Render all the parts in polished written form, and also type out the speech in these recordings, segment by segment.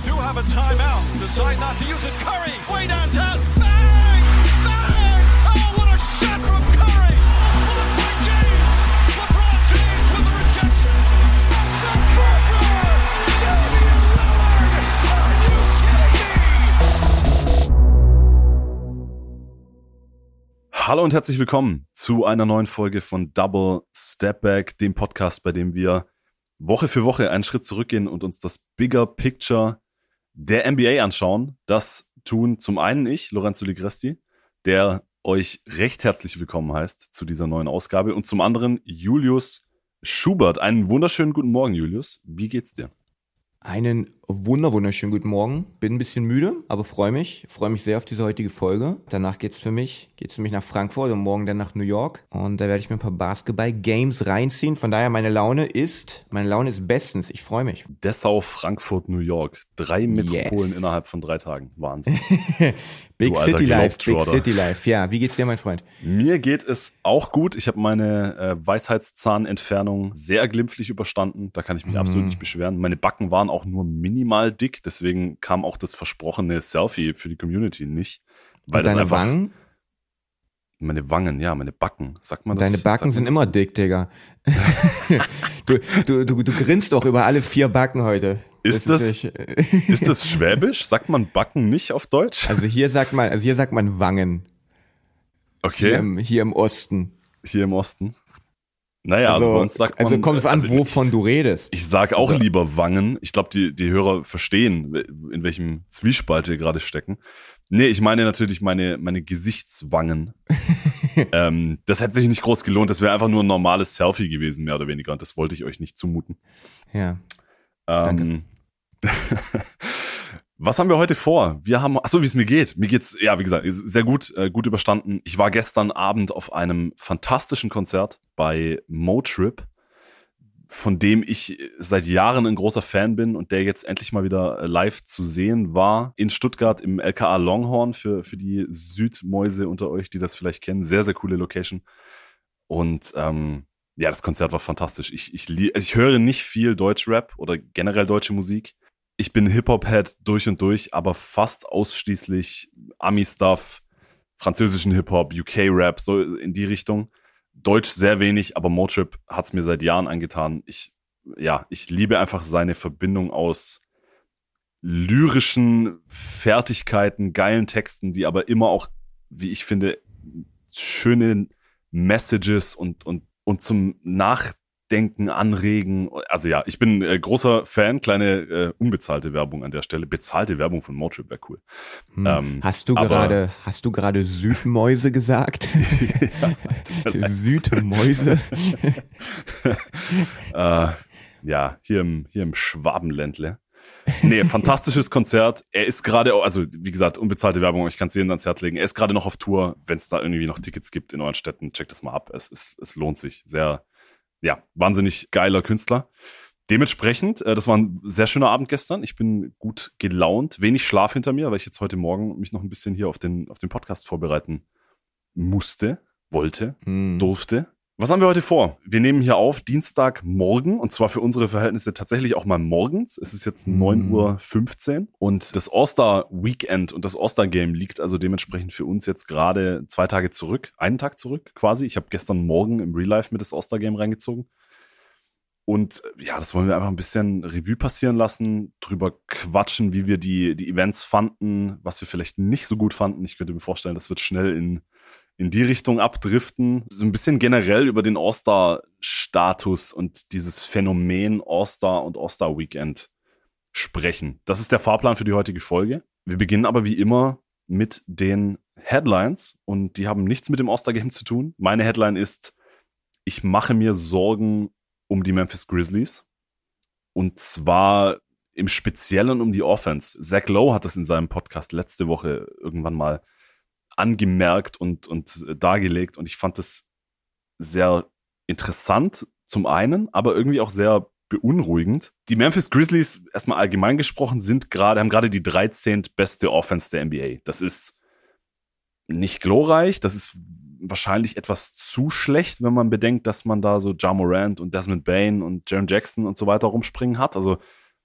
do have a timeout. Decide not to use it. Curry, way downtown. Bang! Bang! Oh, what a shot from Curry! Blocked by James. LeBron James with the rejection. The buzzer! Damian Lillard! Are you kidding me? Hallo und herzlich willkommen zu einer neuen Folge von Double Step Back, dem Podcast, bei dem wir Woche für Woche einen Schritt zurückgehen und uns das Bigger Picture der NBA anschauen. Das tun zum einen ich, Lorenzo Ligresti, der euch recht herzlich willkommen heißt zu dieser neuen Ausgabe, und zum anderen Julius Schubert. Einen wunderschönen guten Morgen, Julius. Wie geht's dir? Einen wunderschönen guten Morgen. Bin ein bisschen müde, aber freue mich sehr auf diese heutige Folge. Danach geht's für mich nach Frankfurt und morgen dann nach New York. Und da werde ich mir ein paar Basketball-Games reinziehen. Von daher, meine Laune ist bestens. Ich freue mich. Dessau, Frankfurt, New York. 3 Metropolen innerhalb von 3 Tagen. Wahnsinn. Big City Life. Ja, wie geht's dir, mein Freund? Mir geht es auch gut. Ich habe meine Weisheitszahnentfernung sehr glimpflich überstanden. Da kann ich mich absolut nicht beschweren. Meine Backen waren auch nur minimal dick. Deswegen kam auch das versprochene Selfie für die Community nicht. Weil und deine Wangen? Meine Wangen, ja, meine Backen. Sagt man das? Deine Backen sind immer dick, Digga. Du grinst doch über alle 4 Backen heute. Ist das Schwäbisch? Sagt man Backen nicht auf Deutsch? Also hier sagt man Wangen. Okay. Hier im Osten. Hier im Osten. Naja, also bei uns sagt man... Also kommt es an, wovon du redest. Ich sag auch lieber Wangen. Ich glaube, die Hörer verstehen, in welchem Zwiespalt wir gerade stecken. Nee, ich meine natürlich meine Gesichtswangen. Das hätte sich nicht groß gelohnt. Das wäre einfach nur ein normales Selfie gewesen, mehr oder weniger. Und das wollte ich euch nicht zumuten. Ja, danke. Was haben wir heute vor? Wie es mir geht. Mir geht's, ja, wie gesagt, sehr gut, gut überstanden. Ich war gestern Abend auf einem fantastischen Konzert bei Motrip, von dem ich seit Jahren ein großer Fan bin und der jetzt endlich mal wieder live zu sehen war. In Stuttgart im LKA Longhorn, für die Südmäuse unter euch, die das vielleicht kennen. Sehr, sehr coole Location. Und ja, das Konzert war fantastisch. Ich höre nicht viel Deutschrap oder generell deutsche Musik. Ich bin Hip-Hop-Head durch und durch, aber fast ausschließlich Ami-Stuff, französischen Hip-Hop, UK-Rap, so in die Richtung. Deutsch sehr wenig, aber Motrip hat's mir seit Jahren angetan. Ich liebe einfach seine Verbindung aus lyrischen Fertigkeiten, geilen Texten, die aber immer auch, wie ich finde, schöne Messages und zum Nachdenken anregen. Also ja, ich bin großer Fan, kleine unbezahlte Werbung an der Stelle. Bezahlte Werbung von Motrip wäre cool. Hast du gerade Südmäuse gesagt? Südmäuse? Ja, hier im Schwabenländle. Nee, fantastisches Konzert. Er ist gerade, also wie gesagt, unbezahlte Werbung, ich kann es jedem ans Herz legen. Er ist gerade noch auf Tour. Wenn es da irgendwie noch Tickets gibt in euren Städten, checkt das mal ab. Es lohnt sich. Sehr, ja, wahnsinnig geiler Künstler. Dementsprechend, das war ein sehr schöner Abend gestern. Ich bin gut gelaunt, wenig Schlaf hinter mir, weil ich jetzt heute Morgen mich noch ein bisschen hier auf den Podcast vorbereiten durfte. Was haben wir heute vor? Wir nehmen hier auf Dienstagmorgen, und zwar für unsere Verhältnisse tatsächlich auch mal morgens. Es ist jetzt 9:15 Uhr und das All-Star-Weekend und das All-Star-Game liegt also dementsprechend für uns jetzt gerade 2 Tage zurück, einen Tag zurück quasi. Ich habe gestern Morgen im Real Life mit das All-Star-Game reingezogen. Und ja, das wollen wir einfach ein bisschen Revue passieren lassen, drüber quatschen, wie wir die Events fanden, was wir vielleicht nicht so gut fanden. Ich könnte mir vorstellen, das wird schnell in die Richtung abdriften. So ein bisschen generell über den All-Star-Status und dieses Phänomen All-Star und All-Star-Weekend sprechen. Das ist der Fahrplan für die heutige Folge. Wir beginnen aber wie immer mit den Headlines und die haben nichts mit dem All-Star-Game zu tun. Meine Headline ist: Ich mache mir Sorgen um die Memphis Grizzlies, und zwar im Speziellen um die Offense. Zach Lowe hat das in seinem Podcast letzte Woche irgendwann mal angemerkt und dargelegt, und ich fand das sehr interessant zum einen, aber irgendwie auch sehr beunruhigend. Die Memphis Grizzlies, erstmal allgemein gesprochen, haben gerade die 13. beste Offense der NBA. Das ist nicht glorreich, das ist wahrscheinlich etwas zu schlecht, wenn man bedenkt, dass man da so Ja Morant und Desmond Bane und Jaren Jackson und so weiter rumspringen hat. Also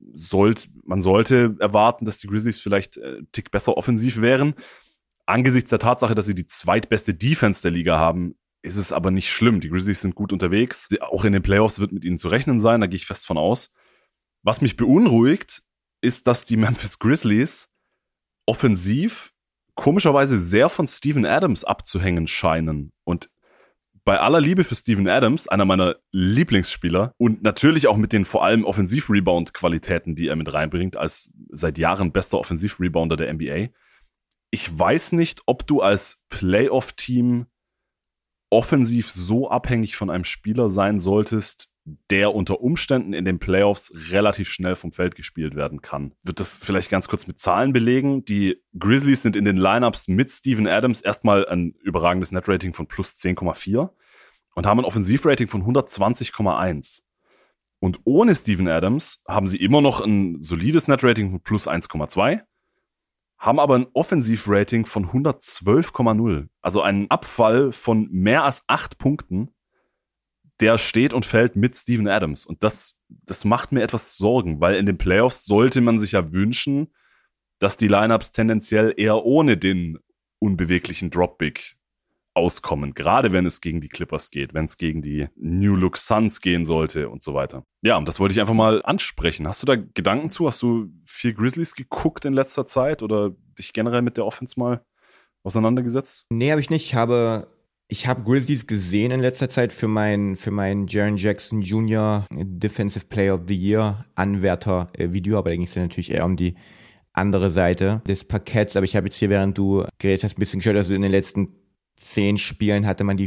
man sollte erwarten, dass die Grizzlies vielleicht einen Tick besser offensiv wären. Angesichts der Tatsache, dass sie die zweitbeste Defense der Liga haben, ist es aber nicht schlimm. Die Grizzlies sind gut unterwegs. Auch in den Playoffs wird mit ihnen zu rechnen sein, da gehe ich fest von aus. Was mich beunruhigt, ist, dass die Memphis Grizzlies offensiv komischerweise sehr von Steven Adams abzuhängen scheinen. Und bei aller Liebe für Steven Adams, einer meiner Lieblingsspieler und natürlich auch mit den vor allem Offensiv-Rebound-Qualitäten, die er mit reinbringt, als seit Jahren bester Offensiv-Rebounder der NBA. Ich weiß nicht, ob du als Playoff-Team offensiv so abhängig von einem Spieler sein solltest, der unter Umständen in den Playoffs relativ schnell vom Feld gespielt werden kann. Wird das vielleicht ganz kurz mit Zahlen belegen? Die Grizzlies sind in den Lineups mit Steven Adams erstmal ein überragendes Netrating von plus 10,4 und haben ein Offensivrating von 120,1. Und ohne Steven Adams haben sie immer noch ein solides Netrating von plus 1,2, haben aber ein Offensivrating von 112,0. Also einen Abfall von mehr als 8 Punkten. Der steht und fällt mit Steven Adams. Und das macht mir etwas Sorgen, weil in den Playoffs sollte man sich ja wünschen, dass die Lineups tendenziell eher ohne den unbeweglichen Drop-Big auskommen. Gerade wenn es gegen die Clippers geht, wenn es gegen die New Look Suns gehen sollte und so weiter. Ja, und das wollte ich einfach mal ansprechen. Hast du da Gedanken zu? Hast du viel Grizzlies geguckt in letzter Zeit oder dich generell mit der Offense mal auseinandergesetzt? Nee, habe ich nicht. Ich habe Grizzlies gesehen in letzter Zeit für mein Jaren Jackson Jr. Defensive Player of the Year Anwärter-Video, aber da ging es ja natürlich eher um die andere Seite des Parketts. Aber ich habe jetzt hier, während du geredet hast, ein bisschen geschaut, also in den letzten 10 Spielen hatte man die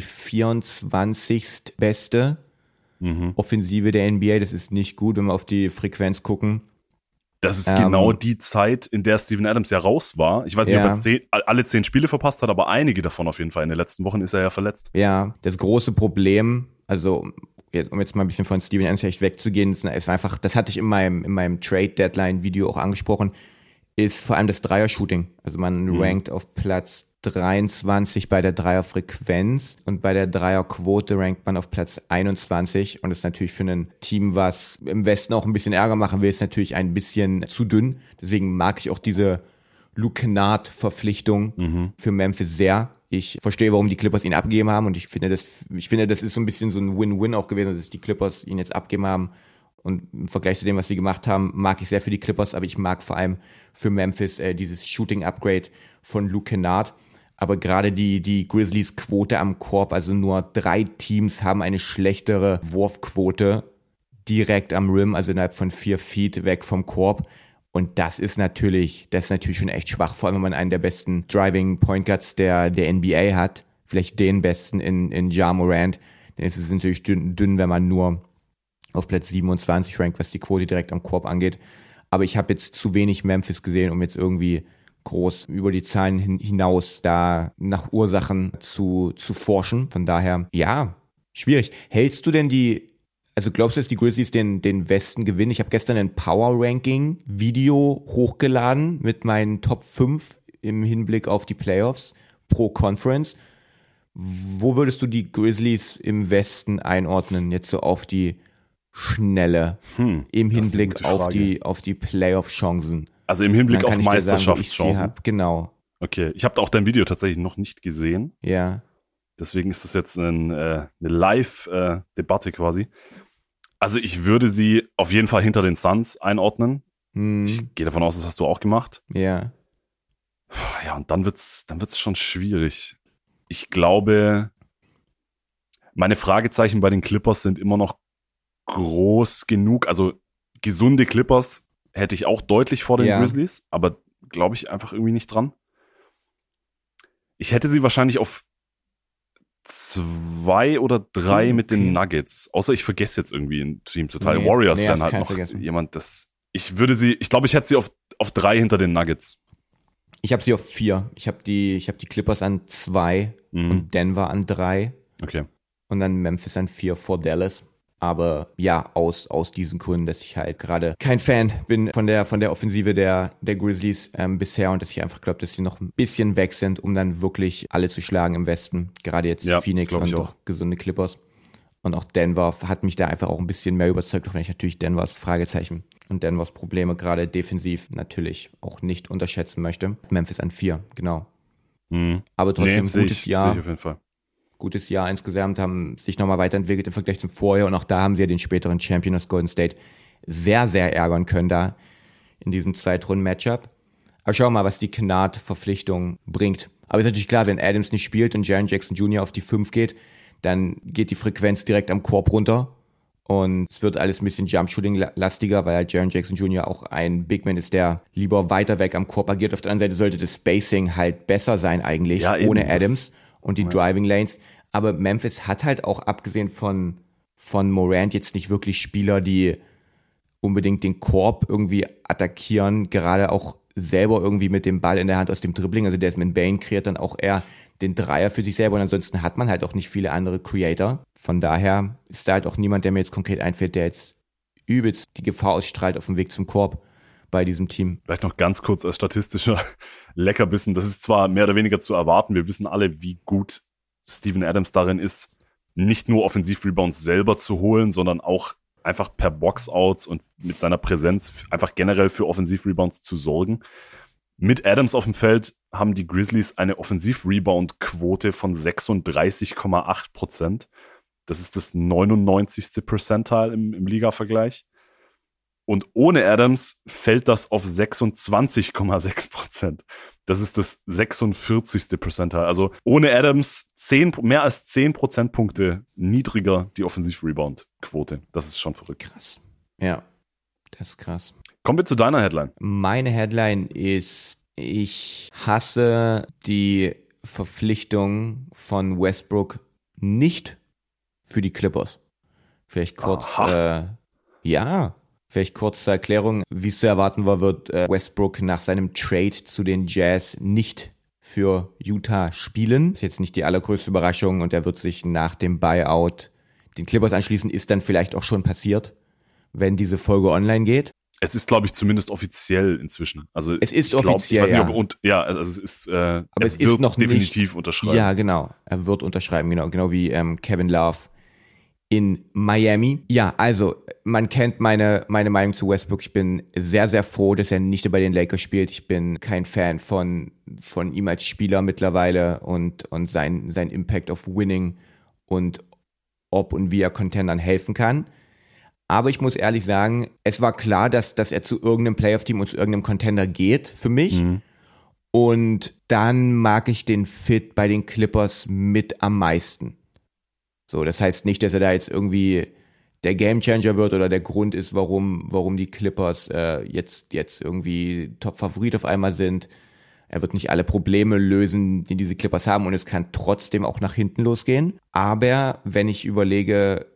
24. beste Offensive der NBA. Das ist nicht gut, wenn wir auf die Frequenz gucken. Das ist genau die Zeit, in der Steven Adams ja raus war. Ich weiß nicht, ob er alle 10 Spiele verpasst hat, aber einige davon auf jeden Fall. In den letzten Wochen ist er ja verletzt. Ja, das große Problem, also um jetzt mal ein bisschen von Steven Adams vielleicht wegzugehen, ist einfach, das hatte ich in meinem Trade-Deadline-Video auch angesprochen, ist vor allem das Dreier-Shooting. Also man rankt auf Platz 23 bei der Dreierfrequenz und bei der Dreierquote rankt man auf Platz 21 und ist natürlich für ein Team, was im Westen auch ein bisschen Ärger machen will, ist natürlich ein bisschen zu dünn. Deswegen mag ich auch diese Luke Kennard-Verpflichtung für Memphis sehr. Ich verstehe, warum die Clippers ihn abgegeben haben und ich finde, das ist so ein bisschen so ein Win-Win auch gewesen, dass die Clippers ihn jetzt abgegeben haben. Und im Vergleich zu dem, was sie gemacht haben, mag ich sehr für die Clippers, aber ich mag vor allem für Memphis dieses Shooting-Upgrade von Luke Kennard. Aber gerade die Grizzlies Quote am Korb, also nur 3 Teams haben eine schlechtere Wurfquote direkt am Rim, also innerhalb von 4 Feet weg vom Korb. Und das ist natürlich schon echt schwach, vor allem wenn man einen der besten Driving Point Guards der NBA hat, vielleicht den besten in Ja Morant. Dann ist es natürlich dünn, wenn man nur auf Platz 27 rankt, was die Quote direkt am Korb angeht. Aber ich habe jetzt zu wenig Memphis gesehen, um jetzt irgendwie groß über die Zahlen hinaus da nach Ursachen zu forschen. Von daher, ja, schwierig. Hältst du denn also glaubst du, dass die Grizzlies den Westen gewinnen? Ich habe gestern ein Power-Ranking-Video hochgeladen mit meinen Top 5 im Hinblick auf die Playoffs pro Conference. Wo würdest du die Grizzlies im Westen einordnen, jetzt so auf die Schnelle, im Hinblick auf die Playoff-Chancen? Also im Hinblick auf Meisterschaftschancen. Genau. Okay, ich habe auch dein Video tatsächlich noch nicht gesehen. Ja. Deswegen ist das jetzt eine Live-Debatte quasi. Also ich würde sie auf jeden Fall hinter den Suns einordnen. Ich gehe davon aus, das hast du auch gemacht. Ja. Ja, und dann wird's schon schwierig. Ich glaube, meine Fragezeichen bei den Clippers sind immer noch groß genug. Also gesunde Clippers hätte ich auch deutlich vor den Grizzlies, aber glaube ich einfach irgendwie nicht dran. Ich hätte sie wahrscheinlich auf 2 oder 3 mit den Nuggets. Außer ich vergesse jetzt irgendwie ein Team total. Nee, Warriors wären halt noch vergessen. Jemand, ich glaube, ich hätte sie auf 3 hinter den Nuggets. Ich habe sie auf 4. Ich habe die Clippers an 2 und Denver an 3. Okay. Und dann Memphis an 4 vor Dallas. Aber ja, aus diesen Gründen, dass ich halt gerade kein Fan bin von der Offensive der Grizzlies bisher und dass ich einfach glaube, dass sie noch ein bisschen weg sind, um dann wirklich alle zu schlagen im Westen. Gerade jetzt Phoenix und auch gesunde Clippers. Und auch Denver hat mich da einfach auch ein bisschen mehr überzeugt, auch wenn ich natürlich Denvers Fragezeichen und Denvers Probleme gerade defensiv natürlich auch nicht unterschätzen möchte. Memphis an 4, genau. Aber trotzdem gutes Jahr. Sehe ich auf jeden Fall. Gutes Jahr insgesamt, haben sich nochmal weiterentwickelt im Vergleich zum Vorjahr und auch da haben sie ja den späteren Champion aus Golden State sehr, sehr ärgern können da in diesem Zweitrunden-Matchup. Aber schauen wir mal, was die Kennard-Verpflichtung bringt. Aber ist natürlich klar, wenn Adams nicht spielt und Jaren Jackson Jr. auf die 5 geht, dann geht die Frequenz direkt am Korb runter und es wird alles ein bisschen Jump-Shooting-lastiger, weil halt Jaren Jackson Jr. auch ein Big Man ist, der lieber weiter weg am Korb agiert. Auf der anderen Seite sollte das Spacing halt besser sein eigentlich, ja, ohne Adams und die Driving Lanes. Aber Memphis hat halt auch abgesehen von Morant jetzt nicht wirklich Spieler, die unbedingt den Korb irgendwie attackieren, gerade auch selber irgendwie mit dem Ball in der Hand aus dem Dribbling. Also Desmond Bane kreiert dann auch eher den Dreier für sich selber und ansonsten hat man halt auch nicht viele andere Creator. Von daher ist da halt auch niemand, der mir jetzt konkret einfällt, der jetzt übelst die Gefahr ausstrahlt auf dem Weg zum Korb bei diesem Team. Vielleicht noch ganz kurz als statistischer Leckerbissen. Das ist zwar mehr oder weniger zu erwarten. Wir wissen alle, wie gut Steven Adams darin ist, nicht nur Offensiv-Rebounds selber zu holen, sondern auch einfach per Box-Outs und mit seiner Präsenz einfach generell für Offensiv-Rebounds zu sorgen. Mit Adams auf dem Feld haben die Grizzlies eine Offensiv-Rebound-Quote von 36,8%. Das ist das 99. Percentile im Liga-Vergleich. Und ohne Adams fällt das auf 26,6%. Das ist das 46. Percentile. Also ohne Adams mehr als 10 Prozentpunkte niedriger die Offensiv-Rebound-Quote. Das ist schon verrückt. Krass. Ja, das ist krass. Kommen wir zu deiner Headline. Meine Headline ist, ich hasse die Verpflichtung von Westbrook nicht für die Clippers. Vielleicht kurz, vielleicht kurz zur Erklärung. Wie es zu erwarten war, wird Westbrook nach seinem Trade zu den Jazz nicht für Utah spielen. Ist jetzt nicht die allergrößte Überraschung und er wird sich nach dem Buyout den Clippers anschließen. Ist dann vielleicht auch schon passiert, wenn diese Folge online geht. Es ist, glaube ich, zumindest offiziell inzwischen. Also es ist offiziell, also es ist, aber es ist noch definitiv nicht, unterschreiben. Ja, genau. Er wird unterschreiben, genau wie Kevin Love in Miami. Ja, also man kennt meine Meinung zu Westbrook. Ich bin sehr, sehr froh, dass er nicht bei den Lakers spielt. Ich bin kein Fan von ihm als Spieler mittlerweile und sein Impact auf Winning und ob und wie er Contendern helfen kann. Aber ich muss ehrlich sagen, es war klar, dass er zu irgendeinem Playoff-Team und zu irgendeinem Contender geht für mich. Mhm. Und dann mag ich den Fit bei den Clippers mit am meisten. So, das heißt nicht, dass er da jetzt irgendwie der Gamechanger wird oder der Grund ist, warum die Clippers jetzt irgendwie Top-Favorit auf einmal sind. Er wird nicht alle Probleme lösen, die diese Clippers haben und es kann trotzdem auch nach hinten losgehen. Aber wenn ich überlege,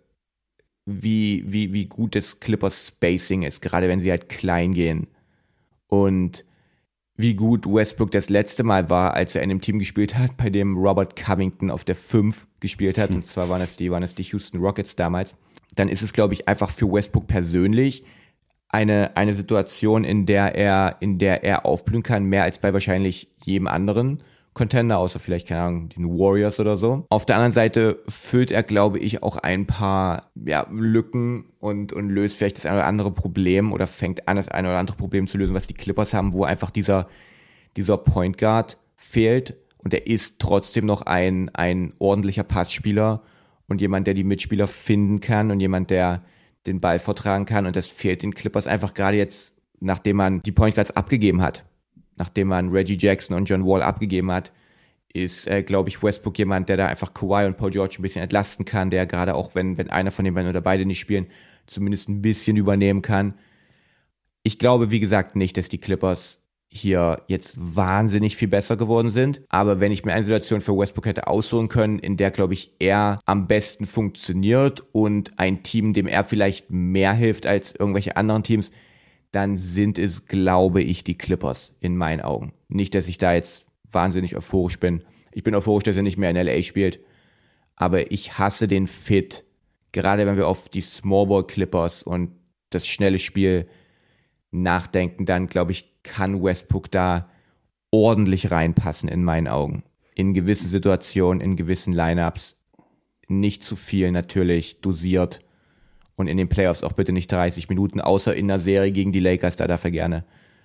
wie gut das Clippers Spacing ist, gerade wenn sie halt klein gehen und wie gut Westbrook das letzte Mal war, als er in einem Team gespielt hat, bei dem Robert Covington auf der 5 gespielt hat, und zwar waren es die Houston Rockets damals, dann ist es, glaube ich, einfach für Westbrook persönlich eine Situation, in der er aufblühen kann, mehr als bei wahrscheinlich jedem anderen Contender, außer vielleicht, keine Ahnung, den Warriors oder so. Auf der anderen Seite füllt er, glaube ich, auch ein paar Lücken und löst vielleicht das eine oder andere Problem oder fängt an, das eine oder andere Problem zu lösen, was die Clippers haben, wo einfach dieser Point Guard fehlt und er ist trotzdem noch ein ordentlicher Passspieler und jemand, der die Mitspieler finden kann und jemand, der den Ball vortragen kann und das fehlt den Clippers einfach gerade jetzt, nachdem man die Point Guards abgegeben hat. Nachdem man Reggie Jackson und John Wall abgegeben hat, ist, glaube ich, Westbrook jemand, der da einfach Kawhi und Paul George ein bisschen entlasten kann, der gerade auch, wenn einer von den beiden oder beide nicht spielen, zumindest ein bisschen übernehmen kann. Ich glaube, wie gesagt, nicht, dass die Clippers hier jetzt wahnsinnig viel besser geworden sind. Aber wenn ich mir eine Situation für Westbrook hätte aussuchen können, in der, glaube ich, er am besten funktioniert und ein Team, dem er vielleicht mehr hilft als irgendwelche anderen Teams, dann sind es, glaube ich, die Clippers in meinen Augen. Nicht, dass ich da jetzt wahnsinnig euphorisch bin. Ich bin euphorisch, dass er nicht mehr in LA spielt. Aber ich hasse den Fit, gerade wenn wir auf die Smallball Clippers und das schnelle Spiel nachdenken, dann, glaube ich, kann Westbrook da ordentlich reinpassen in meinen Augen. In gewissen Situationen, in gewissen Lineups. Nicht zu viel natürlich, dosiert. Und in den Playoffs auch bitte nicht 30 Minuten, außer in der Serie gegen die Lakers, da darf er gerne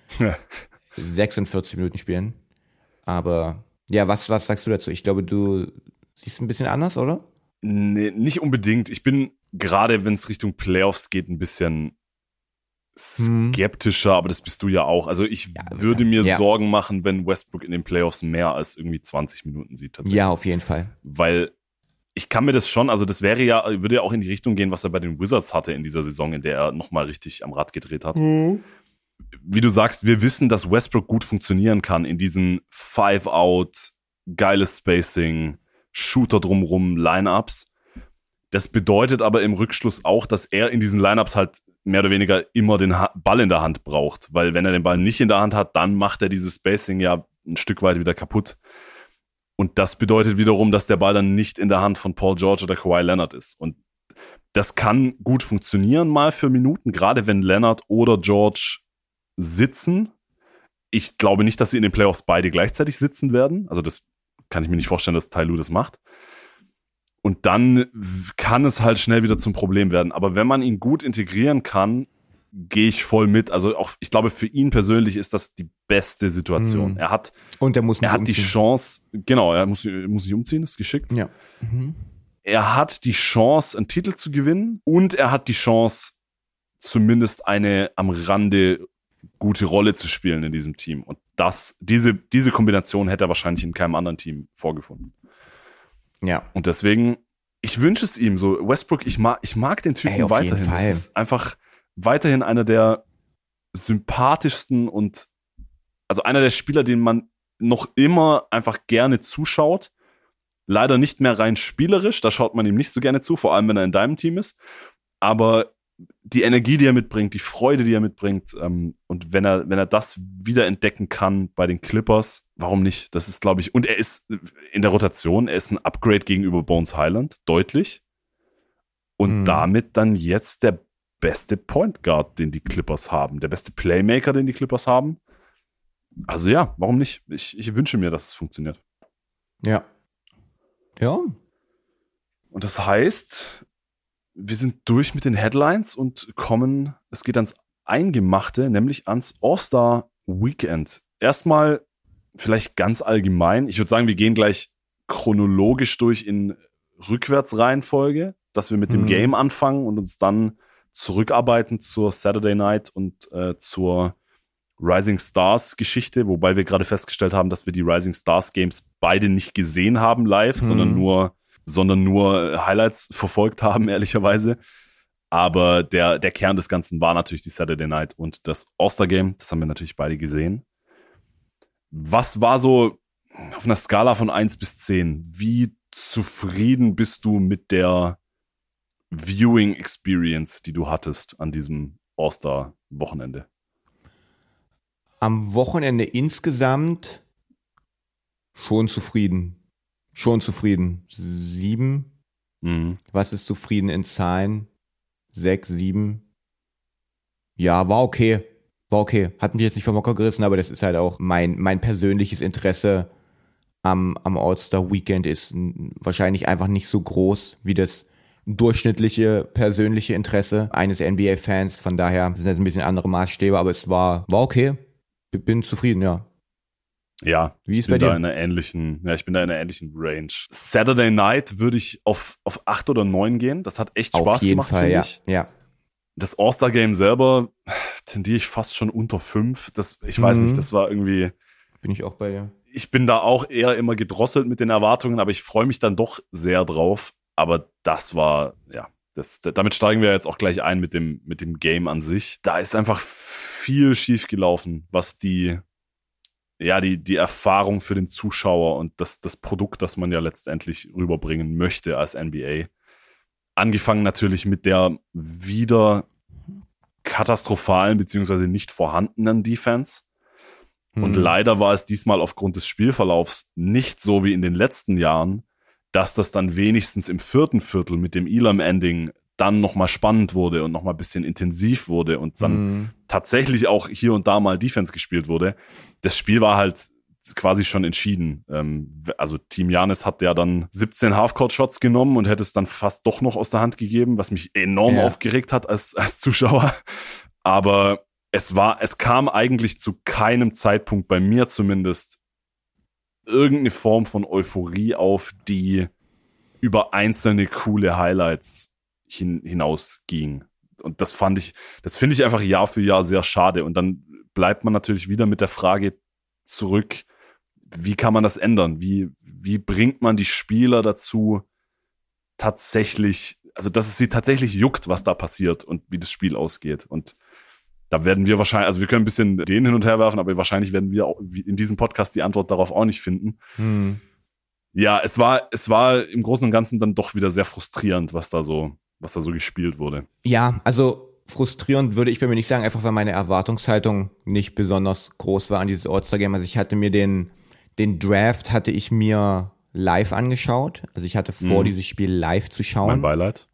46 Minuten spielen. Aber ja, was sagst du dazu? Ich glaube, du siehst es ein bisschen anders, oder? Nee, nicht unbedingt. Ich bin gerade, wenn es Richtung Playoffs geht, ein bisschen skeptischer, aber das bist du ja auch. Also ich würde mir Sorgen machen, wenn Westbrook in den Playoffs mehr als irgendwie 20 Minuten sieht. Ja, auf jeden Fall. Weil ich kann mir das schon, also das würde ja auch in die Richtung gehen, was er bei den Wizards hatte in dieser Saison, in der er nochmal richtig am Rad gedreht hat. Wie du sagst, wir wissen, dass Westbrook gut funktionieren kann in diesen 5-Out, geiles Spacing, Shooter drumrum, Lineups. Das bedeutet aber im Rückschluss auch, dass er in diesen Lineups halt mehr oder weniger immer den Ball in der Hand braucht, weil wenn er den Ball nicht in der Hand hat, dann macht er dieses Spacing ja ein Stück weit wieder kaputt. Und das bedeutet wiederum, dass der Ball dann nicht in der Hand von Paul George oder Kawhi Leonard ist. Und das kann gut funktionieren mal für Minuten, gerade wenn Leonard oder George sitzen. Ich glaube nicht, dass sie in den Playoffs beide gleichzeitig sitzen werden. Also das kann ich mir nicht vorstellen, dass Ty Lue das macht. Und dann kann es halt schnell wieder zum Problem werden. Aber wenn man ihn gut integrieren kann, gehe ich voll mit. Also auch, ich glaube, für ihn persönlich ist das die beste Situation. Und er muss nicht umziehen. Die Chance, genau, er muss nicht umziehen, ist geschickt. Ja. Er hat die Chance, einen Titel zu gewinnen und er hat die Chance, zumindest eine am Rande gute Rolle zu spielen in diesem Team. Und diese Kombination hätte er wahrscheinlich in keinem anderen Team vorgefunden. Ja. Und deswegen, ich wünsche es ihm so. Westbrook, ich mag den Typen auf weiterhin. Jeden Fall. Das ist einfach weiterhin einer der sympathischsten und also einer der Spieler, den man noch immer einfach gerne zuschaut. Leider nicht mehr rein spielerisch, da schaut man ihm nicht so gerne zu, vor allem wenn er in deinem Team ist. Aber die Energie, die er mitbringt, die Freude, die er mitbringt, und wenn er das wieder entdecken kann bei den Clippers, warum nicht? Das ist, glaube ich, und er ist in der Rotation, er ist ein Upgrade gegenüber Bones Highland, deutlich. Und damit dann jetzt der beste Point Guard, den die Clippers haben, der beste Playmaker, den die Clippers haben. Also ja, warum nicht? Ich wünsche mir, dass es funktioniert. Ja. Ja. Und das heißt, wir sind durch mit den Headlines und es geht ans Eingemachte, nämlich ans All-Star Weekend. Erstmal vielleicht ganz allgemein. Ich würde sagen, wir gehen gleich chronologisch durch in Rückwärtsreihenfolge, dass wir mit dem Game anfangen und uns dann zurückarbeiten zur Saturday Night und zur Rising Stars Geschichte, wobei wir gerade festgestellt haben, dass wir die Rising Stars Games beide nicht gesehen haben live, sondern nur Highlights verfolgt haben, ehrlicherweise. Aber der Kern des Ganzen war natürlich die Saturday Night und das All-Star Game, das haben wir natürlich beide gesehen. Was war so auf einer Skala von 1 bis 10? Wie zufrieden bist du mit der Viewing Experience, die du hattest an diesem All-Star-Wochenende? Am Wochenende insgesamt schon zufrieden. 7. Was ist zufrieden in Zahlen? 6, 7. Ja, war okay. Hat mich jetzt nicht vom Hocker gerissen, aber das ist halt auch mein persönliches Interesse am All-Star-Weekend ist wahrscheinlich einfach nicht so groß wie das durchschnittliche persönliche Interesse eines NBA-Fans. Von daher sind das ein bisschen andere Maßstäbe, aber es war okay. Bin zufrieden, ja. Ja, wie ist bei dir? Ich bin da in einer ähnlichen Range. Saturday Night würde ich auf 8 oder 9 gehen. Das hat echt Spaß gemacht. Auf jeden Fall, ja. Das All-Star-Game selber tendiere ich fast schon unter 5. Ich weiß nicht, das war irgendwie... Bin ich auch bei dir. Ich bin da auch eher immer gedrosselt mit den Erwartungen, aber ich freue mich dann doch sehr drauf. Aber das war, ja, damit steigen wir jetzt auch gleich ein mit dem Game an sich. Da ist einfach viel schief gelaufen, was die Erfahrung für den Zuschauer und das Produkt, das man ja letztendlich rüberbringen möchte als NBA. Angefangen natürlich mit der wieder katastrophalen beziehungsweise nicht vorhandenen Defense. Und leider war es diesmal aufgrund des Spielverlaufs nicht so wie in den letzten Jahren, dass das dann wenigstens im 4. Viertel mit dem Elam-Ending dann nochmal spannend wurde und nochmal ein bisschen intensiv wurde und dann tatsächlich auch hier und da mal Defense gespielt wurde. Das Spiel war halt quasi schon entschieden. Also Team Giannis hat ja dann 17 Halfcourt-Shots genommen und hätte es dann fast doch noch aus der Hand gegeben, was mich enorm aufgeregt hat als Zuschauer. Aber es kam eigentlich zu keinem Zeitpunkt, bei mir zumindest, irgendeine Form von Euphorie auf, die über einzelne coole Highlights hinausging. Und das finde ich einfach Jahr für Jahr sehr schade. Und dann bleibt man natürlich wieder mit der Frage zurück, wie kann man das ändern? Wie bringt man die Spieler dazu, tatsächlich, also dass es sie tatsächlich juckt, was da passiert und wie das Spiel ausgeht. Und da werden wir wahrscheinlich, also wir können ein bisschen den hin und her werfen, aber wahrscheinlich werden wir auch in diesem Podcast die Antwort darauf auch nicht finden. Ja, es war im Großen und Ganzen dann doch wieder sehr frustrierend, was da so gespielt wurde. Ja, also frustrierend würde ich bei mir nicht sagen, einfach weil meine Erwartungshaltung nicht besonders groß war an dieses All-Star-Game. Also ich hatte mir den Draft hatte ich mir live angeschaut. Also ich hatte vor, dieses Spiel live zu schauen. Mein Beileid.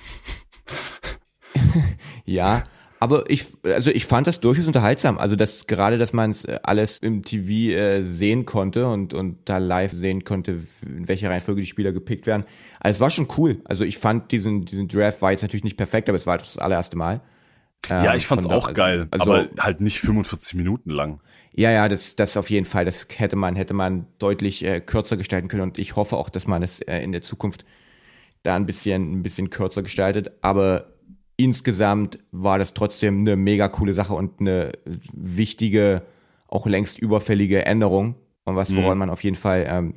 Ja, aber ich fand das durchaus unterhaltsam. Also dass man es alles im TV sehen konnte und da live sehen konnte, in welcher Reihenfolge die Spieler gepickt werden. Also es war schon cool. Also ich fand diesen Draft war jetzt natürlich nicht perfekt, aber es war das allererste Mal. Ja, ich fand's auch geil, also, aber halt nicht 45 Minuten lang. Ja, das auf jeden Fall. Das hätte man deutlich kürzer gestalten können und ich hoffe auch, dass man es in der Zukunft da ein bisschen kürzer gestaltet. Aber insgesamt war das trotzdem eine mega coole Sache und eine wichtige, auch längst überfällige Änderung und woran man auf jeden Fall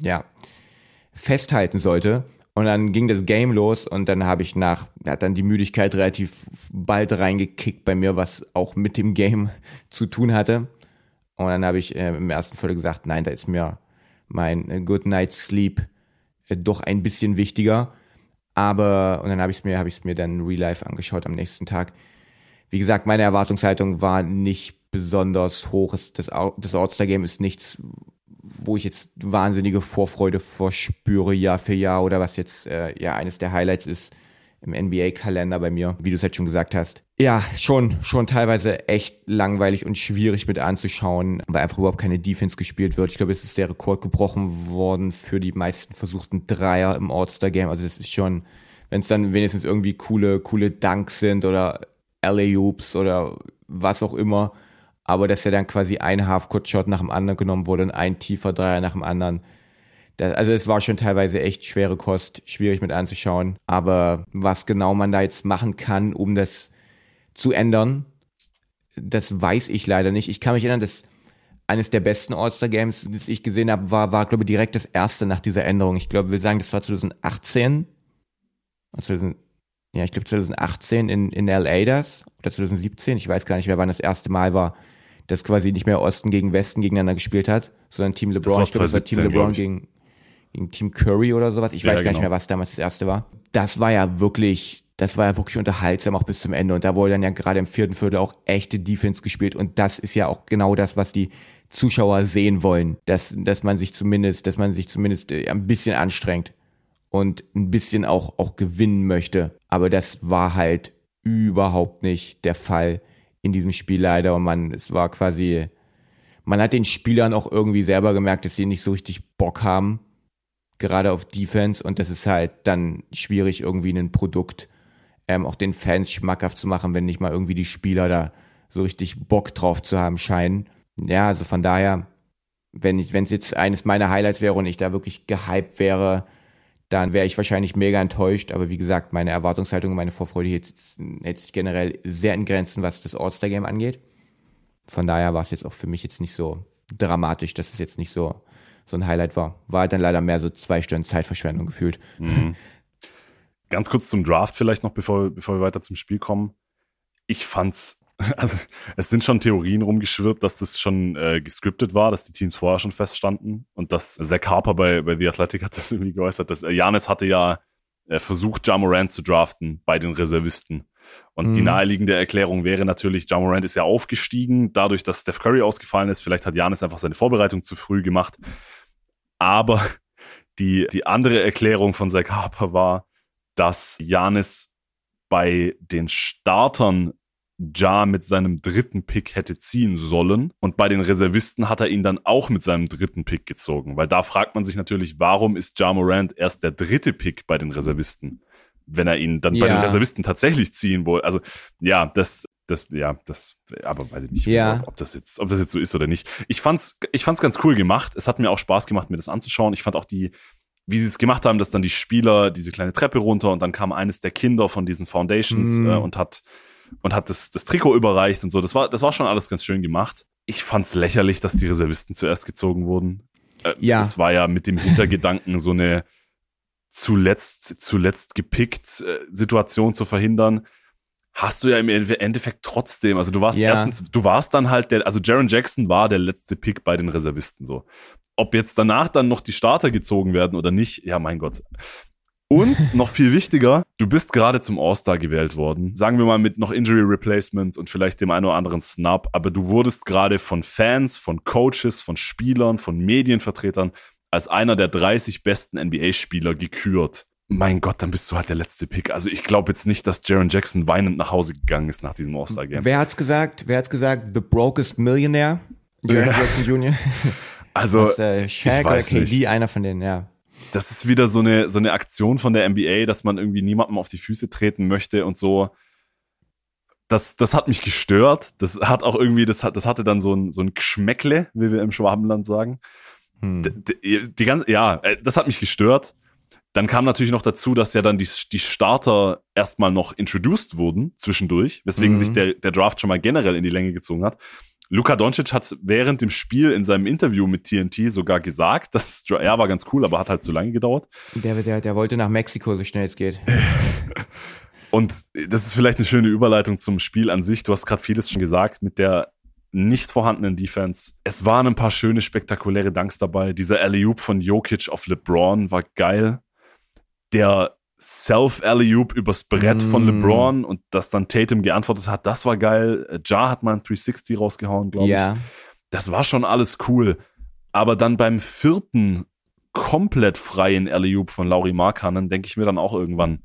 festhalten sollte. Und dann ging das Game los und dann hat dann die Müdigkeit relativ bald reingekickt bei mir, was auch mit dem Game zu tun hatte. Und dann habe ich im ersten Viertel gesagt, nein, da ist mir mein Good Night's Sleep doch ein bisschen wichtiger. Und dann habe ich es mir dann real life angeschaut am nächsten Tag. Wie gesagt, meine Erwartungshaltung war nicht besonders hoch. Das All-Star-Game ist nichts, wo ich jetzt wahnsinnige Vorfreude verspüre, Jahr für Jahr, oder was jetzt eines der Highlights ist im NBA-Kalender bei mir, wie du es jetzt schon gesagt hast. Ja, schon teilweise echt langweilig und schwierig mit anzuschauen, weil einfach überhaupt keine Defense gespielt wird. Ich glaube, es ist der Rekord gebrochen worden für die meisten versuchten Dreier im All-Star-Game. Also das ist schon, wenn es dann wenigstens irgendwie coole Dunks sind oder Alley-Oops oder was auch immer, aber dass ja dann quasi ein Half-Court-Shot nach dem anderen genommen wurde und ein tiefer Dreier nach dem anderen. Also es war schon teilweise echt schwere Kost, schwierig mit anzuschauen. Aber was genau man da jetzt machen kann, um das zu ändern, das weiß ich leider nicht. Ich kann mich erinnern, dass eines der besten All-Star-Games, das ich gesehen habe, war glaube ich, direkt das erste nach dieser Änderung. Ich glaube, will sagen, das war 2018. Ich glaube 2018 in LA das. Oder 2017. Ich weiß gar nicht mehr, wann das erste Mal war, dass quasi nicht mehr Osten gegen Westen gegeneinander gespielt hat, sondern Team LeBron. Ich glaube, es war Team LeBron gegen Team Curry oder sowas. Ich weiß gar nicht mehr, was damals das erste war. Das war ja wirklich unterhaltsam auch bis zum Ende. Und da wurde dann ja gerade im vierten Viertel auch echte Defense gespielt. Und das ist ja auch genau das, was die Zuschauer sehen wollen. Dass man sich zumindest ein bisschen anstrengt und ein bisschen auch gewinnen möchte. Aber das war halt überhaupt nicht der Fall in diesem Spiel leider. Und man hat den Spielern auch irgendwie selber gemerkt, dass sie nicht so richtig Bock haben, gerade auf Defense, und das ist halt dann schwierig, irgendwie ein Produkt auch den Fans schmackhaft zu machen, wenn nicht mal irgendwie die Spieler da so richtig Bock drauf zu haben scheinen. Ja, also von daher, wenn es jetzt eines meiner Highlights wäre und ich da wirklich gehypt wäre, dann wäre ich wahrscheinlich mega enttäuscht, aber wie gesagt, meine Erwartungshaltung und meine Vorfreude hält sich generell sehr in Grenzen, was das All-Star-Game angeht. Von daher war es jetzt auch für mich jetzt nicht so dramatisch, dass es jetzt nicht so ein Highlight war. War halt dann leider mehr so 2 Stunden Zeitverschwendung gefühlt. Mhm. Ganz kurz zum Draft vielleicht noch, bevor wir weiter zum Spiel kommen. Ich fand's, also es sind schon Theorien rumgeschwirrt, dass das schon gescriptet war, dass die Teams vorher schon feststanden und dass Zach Harper bei The Athletic hat das irgendwie geäußert, dass Giannis hatte ja versucht, Ja Morant zu draften bei den Reservisten. Und die naheliegende Erklärung wäre natürlich, Ja Morant ist ja aufgestiegen, dadurch, dass Steph Curry ausgefallen ist. Vielleicht hat Giannis einfach seine Vorbereitung zu früh gemacht. Aber die andere Erklärung von Zach Harper war, dass Giannis bei den Startern Ja mit seinem 3. Pick hätte ziehen sollen. Und bei den Reservisten hat er ihn dann auch mit seinem 3. Pick gezogen. Weil da fragt man sich natürlich, warum ist Ja Morant erst der 3. Pick bei den Reservisten, wenn er ihn dann bei den Reservisten tatsächlich ziehen wollte. Also ja, das, aber weiß ich nicht, ob das jetzt so ist oder nicht. Ich fand's ganz cool gemacht. Es hat mir auch Spaß gemacht, mir das anzuschauen. Ich fand auch wie sie es gemacht haben, dass dann die Spieler diese kleine Treppe runter und dann kam eines der Kinder von diesen Foundations und hat das Trikot überreicht und so. Das war schon alles ganz schön gemacht. Ich fand's lächerlich, dass die Reservisten zuerst gezogen wurden. Das war ja mit dem Hintergedanken, so eine zuletzt gepickt Situation zu verhindern. Hast du ja im Endeffekt trotzdem, also du warst dann halt Jaren Jackson war der letzte Pick bei den Reservisten so. Ob jetzt danach dann noch die Starter gezogen werden oder nicht, ja mein Gott. Und noch viel wichtiger, du bist gerade zum All-Star gewählt worden. Sagen wir mal mit noch Injury Replacements und vielleicht dem einen oder anderen Snub, aber du wurdest gerade von Fans, von Coaches, von Spielern, von Medienvertretern als einer der 30 besten NBA-Spieler gekürt. Mein Gott, dann bist du halt der letzte Pick. Also ich glaube jetzt nicht, dass Jaren Jackson weinend nach Hause gegangen ist nach diesem All-Star-Game. Wer hat's gesagt? The brokest millionaire? Jaren Jackson Jr.? Also Shaq oder KD, nicht. Einer von denen, ja. Das ist wieder so eine Aktion von der NBA, dass man irgendwie niemandem auf die Füße treten möchte und so. Das hat mich gestört. Das hat auch irgendwie, das hatte dann so ein Geschmäckle, wie wir im Schwabenland sagen. Das hat mich gestört. Dann kam natürlich noch dazu, dass ja dann die Starter erstmal noch introduced wurden zwischendurch, weswegen sich der Draft schon mal generell in die Länge gezogen hat. Luka Doncic hat während dem Spiel in seinem Interview mit TNT sogar gesagt, dass war ganz cool, aber hat halt zu lange gedauert. Der wollte nach Mexiko, so schnell es geht. Und das ist vielleicht eine schöne Überleitung zum Spiel an sich. Du hast gerade vieles schon gesagt mit der nicht vorhandenen Defense. Es waren ein paar schöne, spektakuläre Dunks dabei. Dieser Alley-Oop von Jokic auf LeBron war geil. Der Self-Alley-Oop übers Brett von LeBron und dass dann Tatum geantwortet hat, das war geil. Ja hat mal ein 360 rausgehauen, glaube ich. Das war schon alles cool. Aber dann beim 4. komplett freien Alley-Oop von Lauri Markkanen denke ich mir dann auch irgendwann,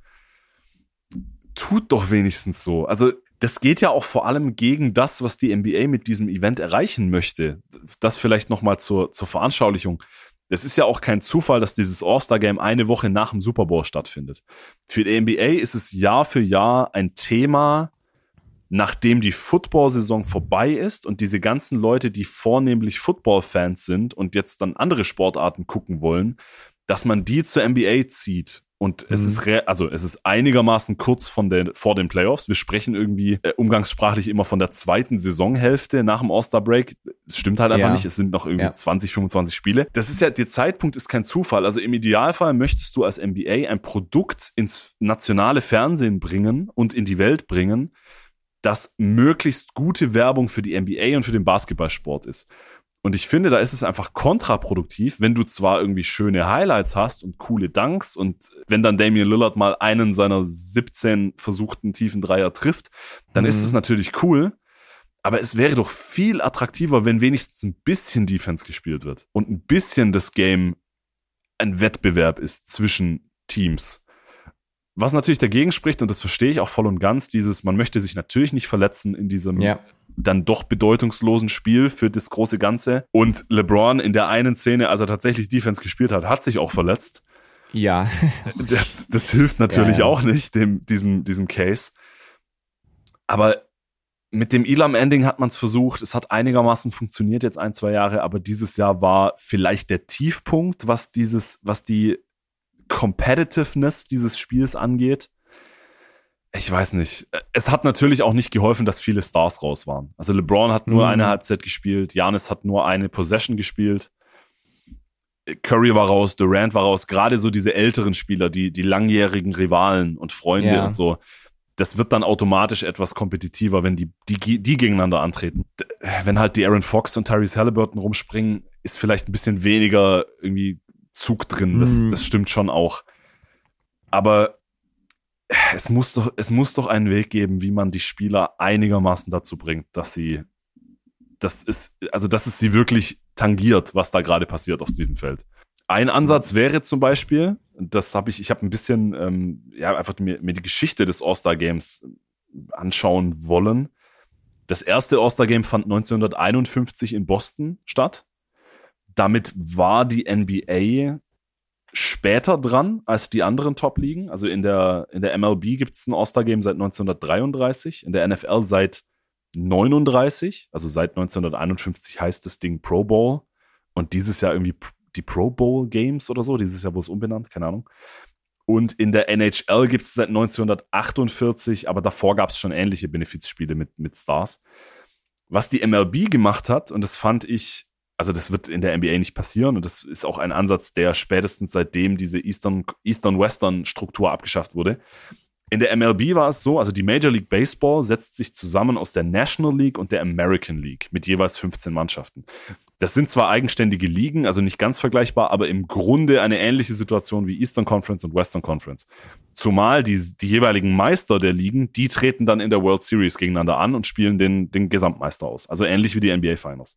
tut doch wenigstens so. Also das geht ja auch vor allem gegen das, was die NBA mit diesem Event erreichen möchte. Das vielleicht nochmal zur Veranschaulichung. Es ist ja auch kein Zufall, dass dieses All-Star-Game eine Woche nach dem Super Bowl stattfindet. Für die NBA ist es Jahr für Jahr ein Thema, nachdem die Football-Saison vorbei ist und diese ganzen Leute, die vornehmlich Football-Fans sind und jetzt dann andere Sportarten gucken wollen, dass man die zur NBA zieht. Und es ist einigermaßen kurz vor den Playoffs. Wir sprechen irgendwie umgangssprachlich immer von der 2. Saisonhälfte nach dem All-Star-Break. Das stimmt halt einfach nicht. Es sind noch irgendwie 20, 25 Spiele. Das ist ja, der Zeitpunkt ist kein Zufall. Also im Idealfall möchtest du als NBA ein Produkt ins nationale Fernsehen bringen und in die Welt bringen, das möglichst gute Werbung für die NBA und für den Basketballsport ist. Und ich finde, da ist es einfach kontraproduktiv, wenn du zwar irgendwie schöne Highlights hast und coole Dunks und wenn dann Damian Lillard mal einen seiner 17 versuchten tiefen Dreier trifft, dann ist es natürlich cool. Aber es wäre doch viel attraktiver, wenn wenigstens ein bisschen Defense gespielt wird und ein bisschen das Game ein Wettbewerb ist zwischen Teams. Was natürlich dagegen spricht, und das verstehe ich auch voll und ganz, man möchte sich natürlich nicht verletzen in diesem dann doch bedeutungslosen Spiel für das große Ganze. Und LeBron in der einen Szene, als er tatsächlich Defense gespielt hat sich auch verletzt. Ja. Das hilft natürlich auch nicht, diesem Case. Aber mit dem Elam-Ending hat man es versucht. Es hat einigermaßen funktioniert jetzt 1-2 Jahre, aber dieses Jahr war vielleicht der Tiefpunkt, was die Competitiveness dieses Spiels angeht. Ich weiß nicht. Es hat natürlich auch nicht geholfen, dass viele Stars raus waren. Also LeBron hat nur eine Halbzeit gespielt, Giannis hat nur eine Possession gespielt, Curry war raus, Durant war raus. Gerade so diese älteren Spieler, die langjährigen Rivalen und Freunde und so, das wird dann automatisch etwas kompetitiver, wenn die gegeneinander antreten. Wenn halt die Aaron Fox und Tyrese Halliburton rumspringen, ist vielleicht ein bisschen weniger irgendwie Zug drin, das stimmt schon auch. Aber es muss doch einen Weg geben, wie man die Spieler einigermaßen dazu bringt, dass es sie wirklich tangiert, was da gerade passiert auf diesem Feld. Ein Ansatz wäre zum Beispiel, ich habe ein bisschen einfach mir die Geschichte des All-Star Games anschauen wollen. Das erste All-Star-Game fand 1951 in Boston statt. Damit war die NBA später dran als die anderen Top-Ligen. Also in der MLB gibt es ein All-Star-Game seit 1933, in der NFL seit 39, also seit 1951 heißt das Ding Pro Bowl und dieses Jahr irgendwie die Pro Bowl Games oder so, dieses Jahr wurde es umbenannt, keine Ahnung. Und in der NHL gibt es seit 1948, aber davor gab es schon ähnliche Benefizspiele mit Stars. Was die MLB gemacht hat, und das fand ich, also das wird in der NBA nicht passieren und das ist auch ein Ansatz, der spätestens seitdem diese Eastern-Western-Struktur abgeschafft wurde. In der MLB war es so, also die Major League Baseball setzt sich zusammen aus der National League und der American League mit jeweils 15 Mannschaften. Das sind zwar eigenständige Ligen, also nicht ganz vergleichbar, aber im Grunde eine ähnliche Situation wie Eastern Conference und Western Conference. Zumal die jeweiligen Meister der Ligen, die treten dann in der World Series gegeneinander an und spielen den Gesamtmeister aus. Also ähnlich wie die NBA Finals.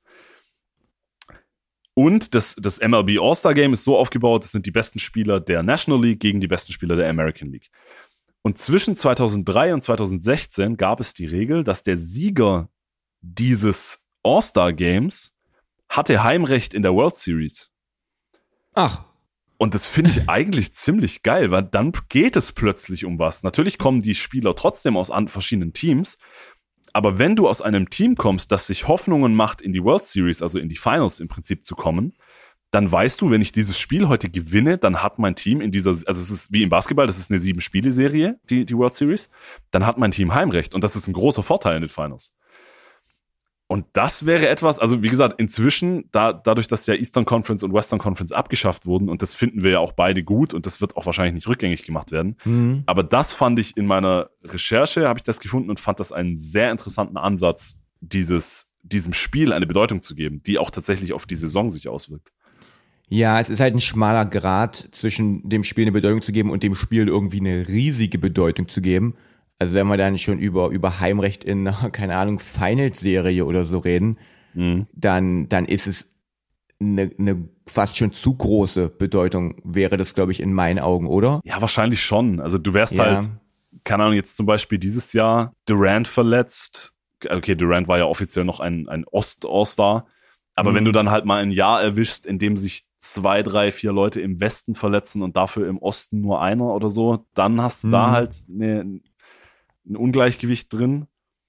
Und das MLB All-Star Game ist so aufgebaut, das sind die besten Spieler der National League gegen die besten Spieler der American League. Und zwischen 2003 und 2016 gab es die Regel, dass der Sieger dieses All-Star-Games hatte Heimrecht in der World Series. Ach. Und das finde ich eigentlich ziemlich geil, weil dann geht es plötzlich um was. Natürlich kommen die Spieler trotzdem aus verschiedenen Teams, aber wenn du aus einem Team kommst, das sich Hoffnungen macht, in die World Series, also in die Finals im Prinzip zu kommen, dann weißt du, wenn ich dieses Spiel heute gewinne, dann hat mein Team in dieser, also es ist wie im Basketball, das ist eine 7-Spiele-Serie, die World Series, dann hat mein Team Heimrecht und das ist ein großer Vorteil in den Finals. Und das wäre etwas, also wie gesagt, inzwischen, dadurch, dass ja Eastern Conference und Western Conference abgeschafft wurden und das finden wir ja auch beide gut und das wird auch wahrscheinlich nicht rückgängig gemacht werden, aber das fand ich in meiner Recherche, habe ich das gefunden und fand das einen sehr interessanten Ansatz, diesem Spiel eine Bedeutung zu geben, die auch tatsächlich auf die Saison sich auswirkt. Ja, es ist halt ein schmaler Grat zwischen dem Spiel eine Bedeutung zu geben und dem Spiel irgendwie eine riesige Bedeutung zu geben. Also wenn wir dann schon über Heimrecht in, keine Ahnung, Finals-Serie oder so reden, dann ist es eine fast schon zu große Bedeutung, wäre das, glaube ich, in meinen Augen, oder? Ja, wahrscheinlich schon. Also du wärst halt, keine Ahnung, jetzt zum Beispiel dieses Jahr Durant verletzt. Okay, Durant war ja offiziell noch ein Ost-All-Star. Aber wenn du dann halt mal ein Jahr erwischst, in dem sich 2, 3, 4 Leute im Westen verletzen und dafür im Osten nur einer oder so, dann hast du da halt ein Ungleichgewicht drin.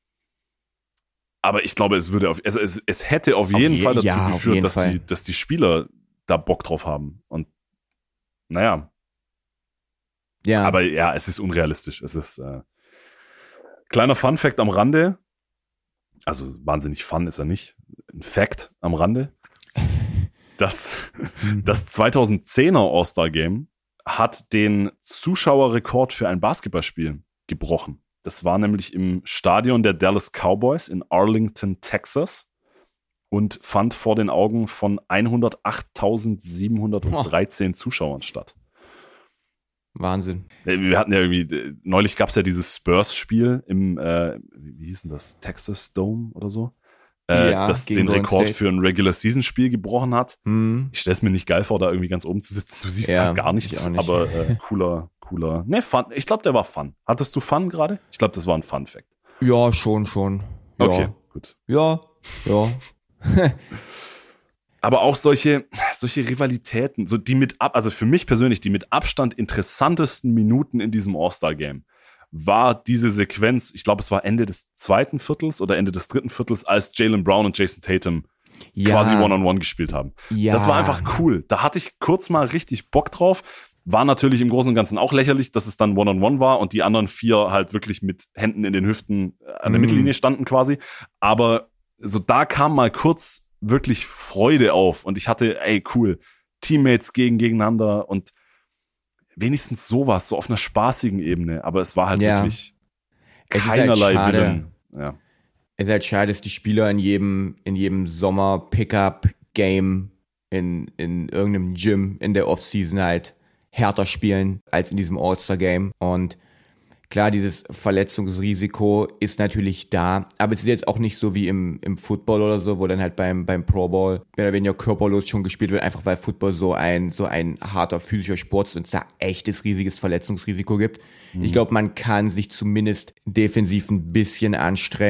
Aber ich glaube, es hätte auf jeden Fall dazu geführt, dass die Spieler da Bock drauf haben. Und naja. Ja. Aber ja, es ist unrealistisch. Es ist kleiner Fun-Fact am Rande. Also wahnsinnig fun ist er nicht. Ein Fact am Rande. Das 2010er All-Star-Game hat den Zuschauerrekord für ein Basketballspiel gebrochen. Das war nämlich im Stadion der Dallas Cowboys in Arlington, Texas und fand vor den Augen von 108.713 Zuschauern statt. Wahnsinn. Wir hatten ja irgendwie, neulich gab es ja dieses Spurs-Spiel im, wie hieß denn das, Texas Dome oder so? Das den Rekord für ein Regular-Season-Spiel gebrochen hat. Ich stelle es mir nicht geil vor, da irgendwie ganz oben zu sitzen. Du siehst halt gar nichts, aber cooler. Ne, Fun. Ich glaube, der war Fun. Hattest du Fun gerade? Ich glaube, das war ein Fun-Fact. Ja, schon. Ja. Okay, gut. Ja. Aber auch solche Rivalitäten, so also für mich persönlich, die mit Abstand interessantesten Minuten in diesem All-Star-Game war diese Sequenz, ich glaube, es war Ende des 2. Viertels oder Ende des 3. Viertels, als Jaylen Brown und Jason Tatum quasi One-on-One gespielt haben. Ja. Das war einfach cool. Da hatte ich kurz mal richtig Bock drauf. War natürlich im Großen und Ganzen auch lächerlich, dass es dann One-on-One war und die anderen 4 halt wirklich mit Händen in den Hüften an der Mittellinie standen quasi. Aber so da kam mal kurz wirklich Freude auf und ich hatte, cool, Teammates gegeneinander und wenigstens sowas, so auf einer spaßigen Ebene, aber es war halt wirklich keinerlei Willen. Ja. Es ist halt schade, dass die Spieler in jedem Sommer-Pickup-Game in irgendeinem Gym in der Offseason halt härter spielen als in diesem All-Star-Game. Und klar, dieses Verletzungsrisiko ist natürlich da, aber es ist jetzt auch nicht so wie im Football oder so, wo dann halt beim Pro Bowl mehr oder weniger körperlos schon gespielt wird, einfach weil Football so ein harter physischer Sport ist und es da echtes riesiges Verletzungsrisiko gibt. Ich glaube, man kann sich zumindest defensiv ein bisschen anstrengen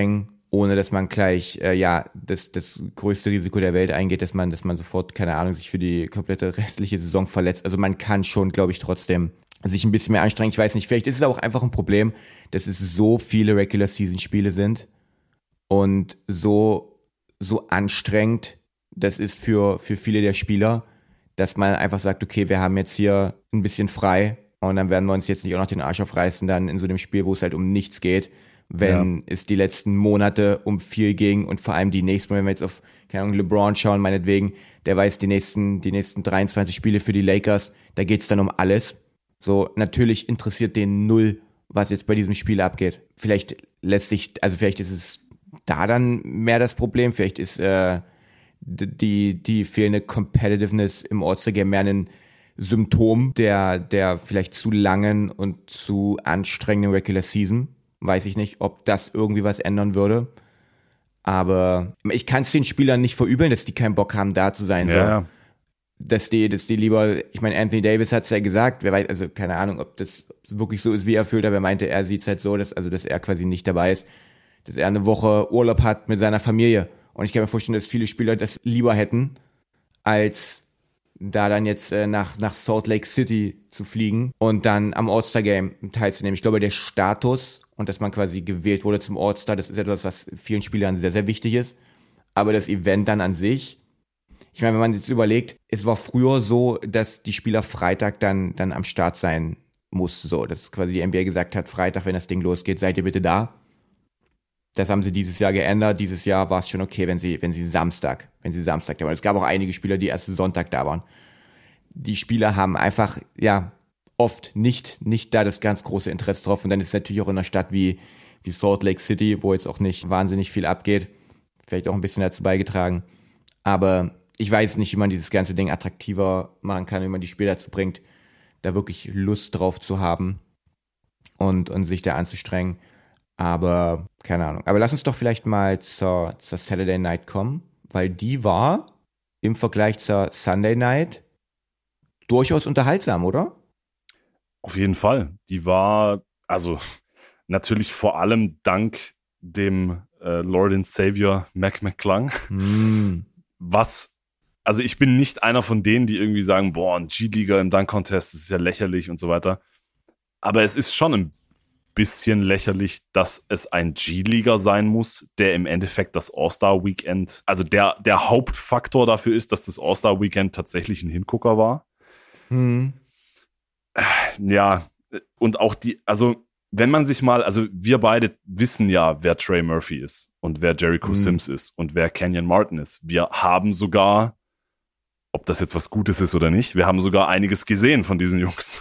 ohne dass man gleich das größte Risiko der Welt eingeht, dass man sofort, keine Ahnung, sich für die komplette restliche Saison verletzt. Also man kann schon, glaube ich, trotzdem sich ein bisschen mehr anstrengen. Ich weiß nicht, vielleicht ist es auch einfach ein Problem, dass es so viele Regular-Season-Spiele sind und so anstrengend das ist für viele der Spieler, dass man einfach sagt, okay, wir haben jetzt hier ein bisschen frei und dann werden wir uns jetzt nicht auch noch den Arsch aufreißen, dann in so einem Spiel, wo es halt um nichts geht, wenn es die letzten Monate um viel ging und vor allem die nächsten, wenn wir jetzt auf, keine Ahnung, LeBron schauen, meinetwegen, der weiß die nächsten 23 Spiele für die Lakers, da geht's dann um alles. So, natürlich interessiert den null, was jetzt bei diesem Spiel abgeht. Vielleicht ist es da dann mehr das Problem, vielleicht ist die fehlende Competitiveness im All-Star-Game mehr ein Symptom der vielleicht zu langen und zu anstrengenden Regular Season. Weiß ich nicht, ob das irgendwie was ändern würde. Aber ich kann es den Spielern nicht verübeln, dass die keinen Bock haben, da zu sein. Ja. So. Dass die lieber, ich meine, Anthony Davis hat es ja gesagt, wer weiß, also keine Ahnung, ob das wirklich so ist, wie er fühlt, aber er meinte, er sieht es halt so, dass er quasi nicht dabei ist, dass er eine Woche Urlaub hat mit seiner Familie. Und ich kann mir vorstellen, dass viele Spieler das lieber hätten, als da dann jetzt nach Salt Lake City zu fliegen und dann am All-Star-Game teilzunehmen. Ich glaube, der Status und dass man quasi gewählt wurde zum All-Star, das ist etwas, was vielen Spielern sehr, sehr wichtig ist. Aber das Event dann an sich, ich meine, wenn man jetzt überlegt, es war früher so, dass die Spieler Freitag dann am Start sein mussten. So, dass quasi die NBA gesagt hat, Freitag, wenn das Ding losgeht, seid ihr bitte da. Das haben sie dieses Jahr geändert. Dieses Jahr war es schon okay, wenn sie Samstag da waren. Es gab auch einige Spieler, die erst Sonntag da waren. Die Spieler haben einfach, oft nicht da das ganz große Interesse drauf. Und dann ist es natürlich auch in einer Stadt wie Salt Lake City, wo jetzt auch nicht wahnsinnig viel abgeht, vielleicht auch ein bisschen dazu beigetragen. Aber ich weiß nicht, wie man dieses ganze Ding attraktiver machen kann, wie man die Spieler dazu bringt, da wirklich Lust drauf zu haben und sich da anzustrengen. Aber keine Ahnung. Aber lass uns doch vielleicht mal zur Saturday Night kommen, weil die war im Vergleich zur Sunday Night durchaus unterhaltsam, oder? Auf jeden Fall. Die war, also natürlich vor allem dank dem Lord and Savior Mac McClung. Also ich bin nicht einer von denen, die irgendwie sagen, boah, ein G-Leaguer im Dunk-Contest, das ist ja lächerlich und so weiter. Aber es ist schon ein bisschen lächerlich, dass es ein G-Leaguer sein muss, der im Endeffekt das All-Star-Weekend, also der Hauptfaktor dafür ist, dass das All-Star-Weekend tatsächlich ein Hingucker war. Ja, und auch wenn man sich mal, also wir beide wissen ja, wer Trey Murphy ist und wer Jericho Sims ist und wer Kenyon Martin ist. Wir haben sogar, ob das jetzt was Gutes ist oder nicht, wir haben sogar einiges gesehen von diesen Jungs.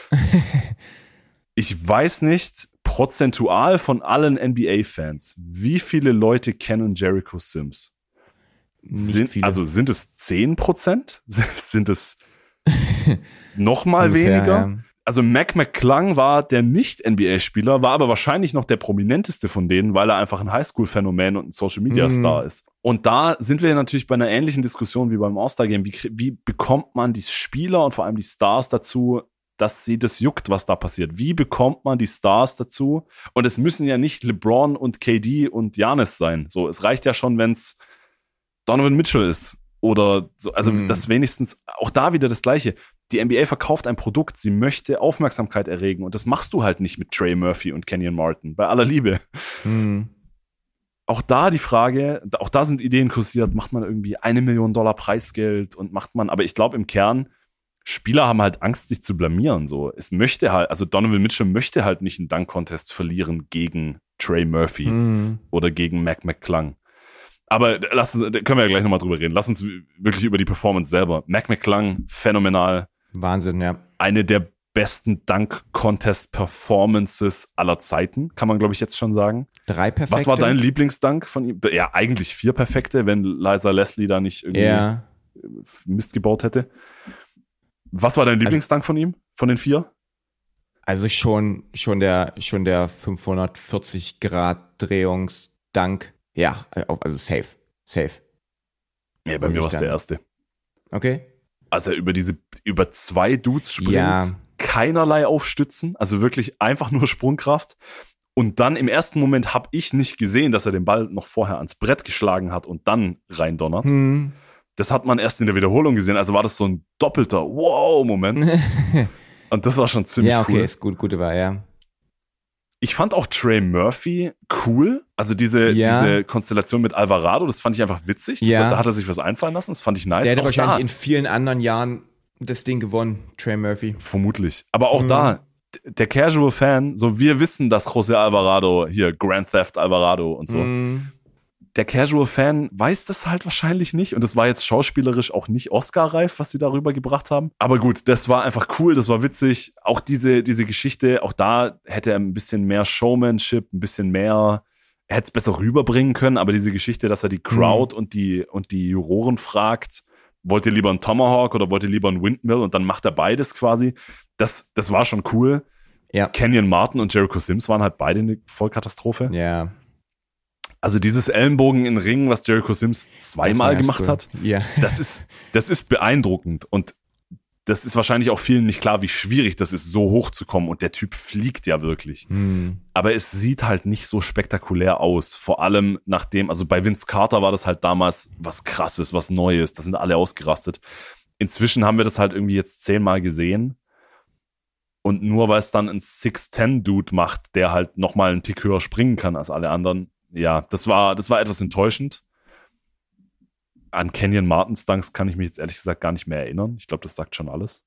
Ich weiß nicht, prozentual von allen NBA-Fans, wie viele Leute kennen Jericho Sims? Nicht viele. Also sind es 10%? Sind es noch mal Ungefähr, weniger? ja. Also Mac McClung war der Nicht-NBA-Spieler, war aber wahrscheinlich noch der prominenteste von denen, weil er einfach ein Highschool-Phänomen und ein Social-Media-Star ist. Und da sind wir natürlich bei einer ähnlichen Diskussion wie beim All-Star-Game. Wie bekommt man die Spieler und vor allem die Stars dazu, dass sie das juckt, was da passiert? Wie bekommt man die Stars dazu? Und es müssen ja nicht LeBron und KD und Giannis sein. So, es reicht ja schon, wenn es Donovan Mitchell ist. Oder so, also das wenigstens, auch da wieder das Gleiche. Die NBA verkauft ein Produkt, sie möchte Aufmerksamkeit erregen und das machst du halt nicht mit Trey Murphy und Kenyon Martin, bei aller Liebe. Auch da die Frage, auch da sind Ideen kursiert, macht man irgendwie $1 Million Preisgeld und aber ich glaube im Kern, Spieler haben halt Angst, sich zu blamieren, so. Es möchte halt, also Donovan Mitchell möchte halt nicht einen Dunk-Contest verlieren gegen Trey Murphy oder gegen Mac McClung. Aber da können wir ja gleich nochmal drüber reden. Lass uns wirklich über die Performance selber. Mac McClung, phänomenal. Wahnsinn, ja. Eine der besten Dunk-Contest-Performances aller Zeiten, kann man, glaube ich, jetzt schon sagen. 3 perfekte. Was war dein Lieblingsdunk von ihm? Ja, eigentlich 4 perfekte, wenn Liza Leslie da nicht irgendwie Mist gebaut hätte. Was war dein Lieblingsdunk von ihm? Von den 4? Also schon der 540-Grad-Drehungs-Dunk. Ja, also safe. Ja, bei mir war es der erste. Okay. Also über 2 Dudes springt, keinerlei Aufstützen, also wirklich einfach nur Sprungkraft Und dann im ersten Moment habe ich nicht gesehen, dass er den Ball noch vorher ans Brett geschlagen hat und dann reindonnert. Das hat man erst in der Wiederholung gesehen. Also war das so ein doppelter Wow-Moment. Und das war schon ziemlich cool. Ja, okay, ist gute Wahl, ja. Ich fand auch Trey Murphy cool. Also diese Konstellation mit Alvarado, das fand ich einfach witzig. Da hat er sich was einfallen lassen. Das fand ich nice. Der hätte auch wahrscheinlich in vielen anderen Jahren das Ding gewonnen, Trey Murphy. Vermutlich. Aber auch da, der Casual Fan, so wir wissen, dass José Alvarado hier Grand Theft Alvarado und so. Der Casual Fan weiß das halt wahrscheinlich nicht und es war jetzt schauspielerisch auch nicht Oscar-reif, was sie darüber gebracht haben. Aber gut, das war einfach cool, das war witzig. Auch diese Geschichte, auch da hätte er ein bisschen mehr Showmanship, ein bisschen mehr, er hätte es besser rüberbringen können, aber diese Geschichte, dass er die Crowd und die Juroren fragt, wollt ihr lieber einen Tomahawk oder wollt ihr lieber einen Windmill und dann macht er beides quasi. Das war schon cool. Ja. Kenyon Martin und Jericho Sims waren halt beide eine Vollkatastrophe. Ja. Also dieses Ellenbogen in Ringen, was Jericho Sims zweimal gemacht hat, das ist beeindruckend und das ist wahrscheinlich auch vielen nicht klar, wie schwierig das ist, so hoch zu kommen und der Typ fliegt ja wirklich. Aber es sieht halt nicht so spektakulär aus, vor allem nachdem, also bei Vince Carter war das halt damals was Krasses, was Neues, da sind alle ausgerastet. Inzwischen haben wir das halt irgendwie jetzt 10-mal gesehen und nur weil es dann ein 6'10" macht, der halt nochmal einen Tick höher springen kann als alle anderen. Ja, das war etwas enttäuschend. An Kenyon Martins Dunks kann ich mich jetzt ehrlich gesagt gar nicht mehr erinnern. Ich glaube, das sagt schon alles.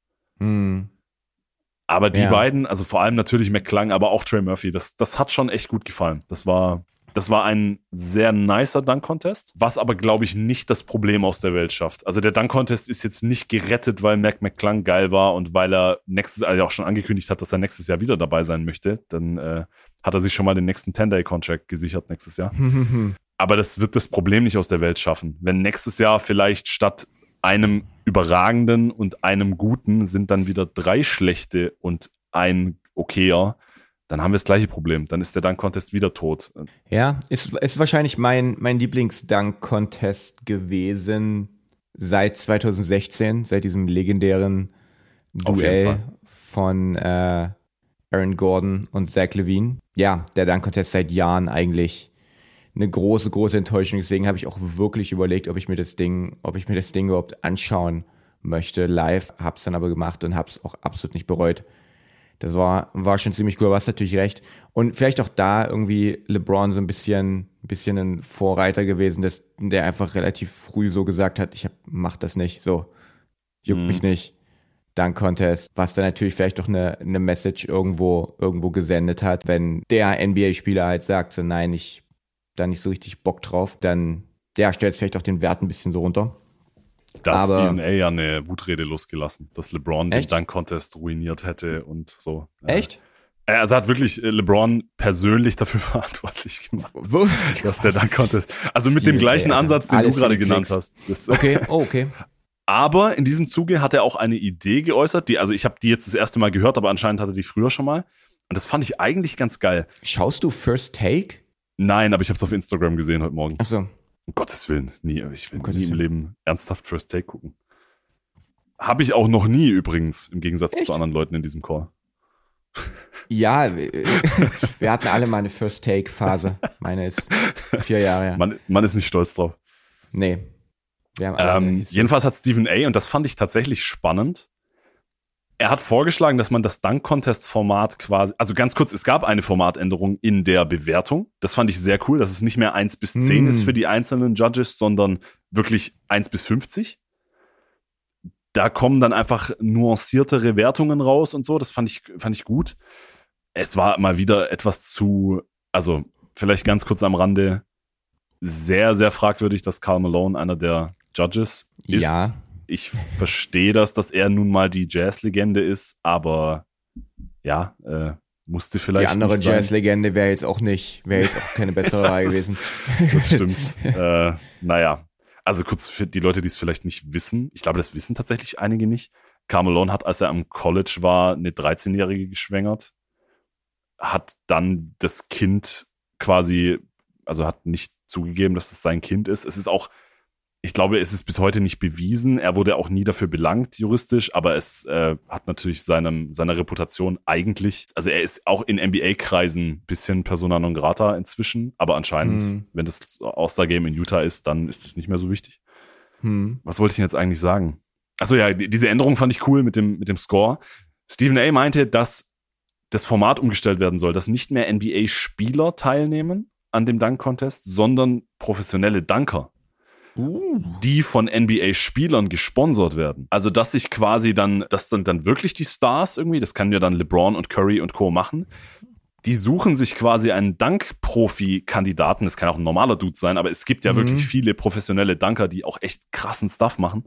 Aber die beiden, also vor allem natürlich McClung, aber auch Trey Murphy, das hat schon echt gut gefallen. Das war ein sehr nicer Dunk-Contest, was aber, glaube ich, nicht das Problem aus der Welt schafft. Also der Dunk-Contest ist jetzt nicht gerettet, weil McClung geil war und weil er auch schon angekündigt hat, dass er nächstes Jahr wieder dabei sein möchte. Dann hat er sich schon mal den nächsten 10-Day-Contract gesichert nächstes Jahr. Aber das wird das Problem nicht aus der Welt schaffen. Wenn nächstes Jahr vielleicht statt einem überragenden und einem guten sind dann wieder 3 schlechte und ein okayer, dann haben wir das gleiche Problem. Dann ist der Dunk-Contest wieder tot. Ja, ist wahrscheinlich mein Lieblings-Dunk-Contest gewesen seit 2016, seit diesem legendären Duell von Aaron Gordon und Zach LaVine. Ja, der Dunk-Contest seit Jahren eigentlich eine große Enttäuschung. Deswegen habe ich auch wirklich überlegt, ob ich mir das Ding überhaupt anschauen möchte live. Hab's dann aber gemacht und hab's auch absolut nicht bereut. Das war schon ziemlich cool, aber hast natürlich recht. Und vielleicht auch da irgendwie LeBron so ein bisschen ein Vorreiter gewesen, der einfach relativ früh so gesagt hat, mach das nicht, so, juckt mich nicht. Dunk Contest, was dann natürlich vielleicht doch eine Message irgendwo gesendet hat, wenn der NBA-Spieler halt sagt, so nein, ich da nicht so richtig Bock drauf, dann stellt es vielleicht auch den Wert ein bisschen so runter. Da hat Stephen A. ja eine Wutrede losgelassen, dass LeBron den Dunk Contest ruiniert hätte und so. Echt? Also hat wirklich LeBron persönlich dafür verantwortlich gemacht, dass der Dunk Contest, also mit dem gleichen Ansatz, den du gerade genannt hast. Okay. Aber in diesem Zuge hat er auch eine Idee geäußert, ich habe die jetzt das erste Mal gehört, aber anscheinend hatte die früher schon mal. Und das fand ich eigentlich ganz geil. Schaust du First Take? Nein, aber ich habe es auf Instagram gesehen heute Morgen. Ach so. Um Gottes Willen, nie. Ich will nie im Leben ernsthaft First Take gucken. Habe ich auch noch nie übrigens, im Gegensatz zu anderen Leuten in diesem Call. Ja, wir hatten alle mal eine First Take Phase. Meine ist 4 Jahre her. Man ist nicht stolz drauf. Nee. Wir haben jedenfalls hat Stephen A., und das fand ich tatsächlich spannend, er hat vorgeschlagen, dass man das Dunk-Contest-Format quasi, also ganz kurz, es gab eine Formatänderung in der Bewertung. Das fand ich sehr cool, dass es nicht mehr 1 bis 10 ist für die einzelnen Judges, sondern wirklich 1 bis 50. Da kommen dann einfach nuanciertere Wertungen raus und so. Das fand ich gut. Es war mal wieder etwas also vielleicht ganz kurz am Rande, sehr, sehr fragwürdig, dass Karl Malone einer der Judges ist. Ja. Ich verstehe dass er nun mal die Jazz-Legende ist, aber ja, musste vielleicht. Die andere Jazz-Legende wäre jetzt auch keine bessere Wahl gewesen. Das stimmt. Naja, also kurz für die Leute, die es vielleicht nicht wissen, ich glaube, das wissen tatsächlich einige nicht. Karl Malone hat, als er am College war, eine 13-Jährige geschwängert, hat dann das Kind quasi, also hat nicht zugegeben, dass es sein Kind ist. Es ist auch Ich glaube, es ist bis heute nicht bewiesen. Er wurde auch nie dafür belangt, juristisch, aber es hat natürlich seiner Reputation eigentlich, also er ist auch in NBA-Kreisen ein bisschen persona non grata inzwischen, aber anscheinend, wenn das All-Star-Game in Utah ist, dann ist es nicht mehr so wichtig. Was wollte ich denn jetzt eigentlich sagen? Achso, ja, diese Änderung fand ich cool mit dem Score. Stephen A. meinte, dass das Format umgestellt werden soll, dass nicht mehr NBA-Spieler teilnehmen an dem Dunk-Contest, sondern professionelle Dunker, die von NBA-Spielern gesponsert werden. Also, dass sich quasi dann wirklich die Stars irgendwie, das kann ja dann LeBron und Curry und Co. machen, die suchen sich quasi einen Dunk-Profi-Kandidaten, das kann auch ein normaler Dude sein, aber es gibt ja wirklich viele professionelle Dunker, die auch echt krassen Stuff machen,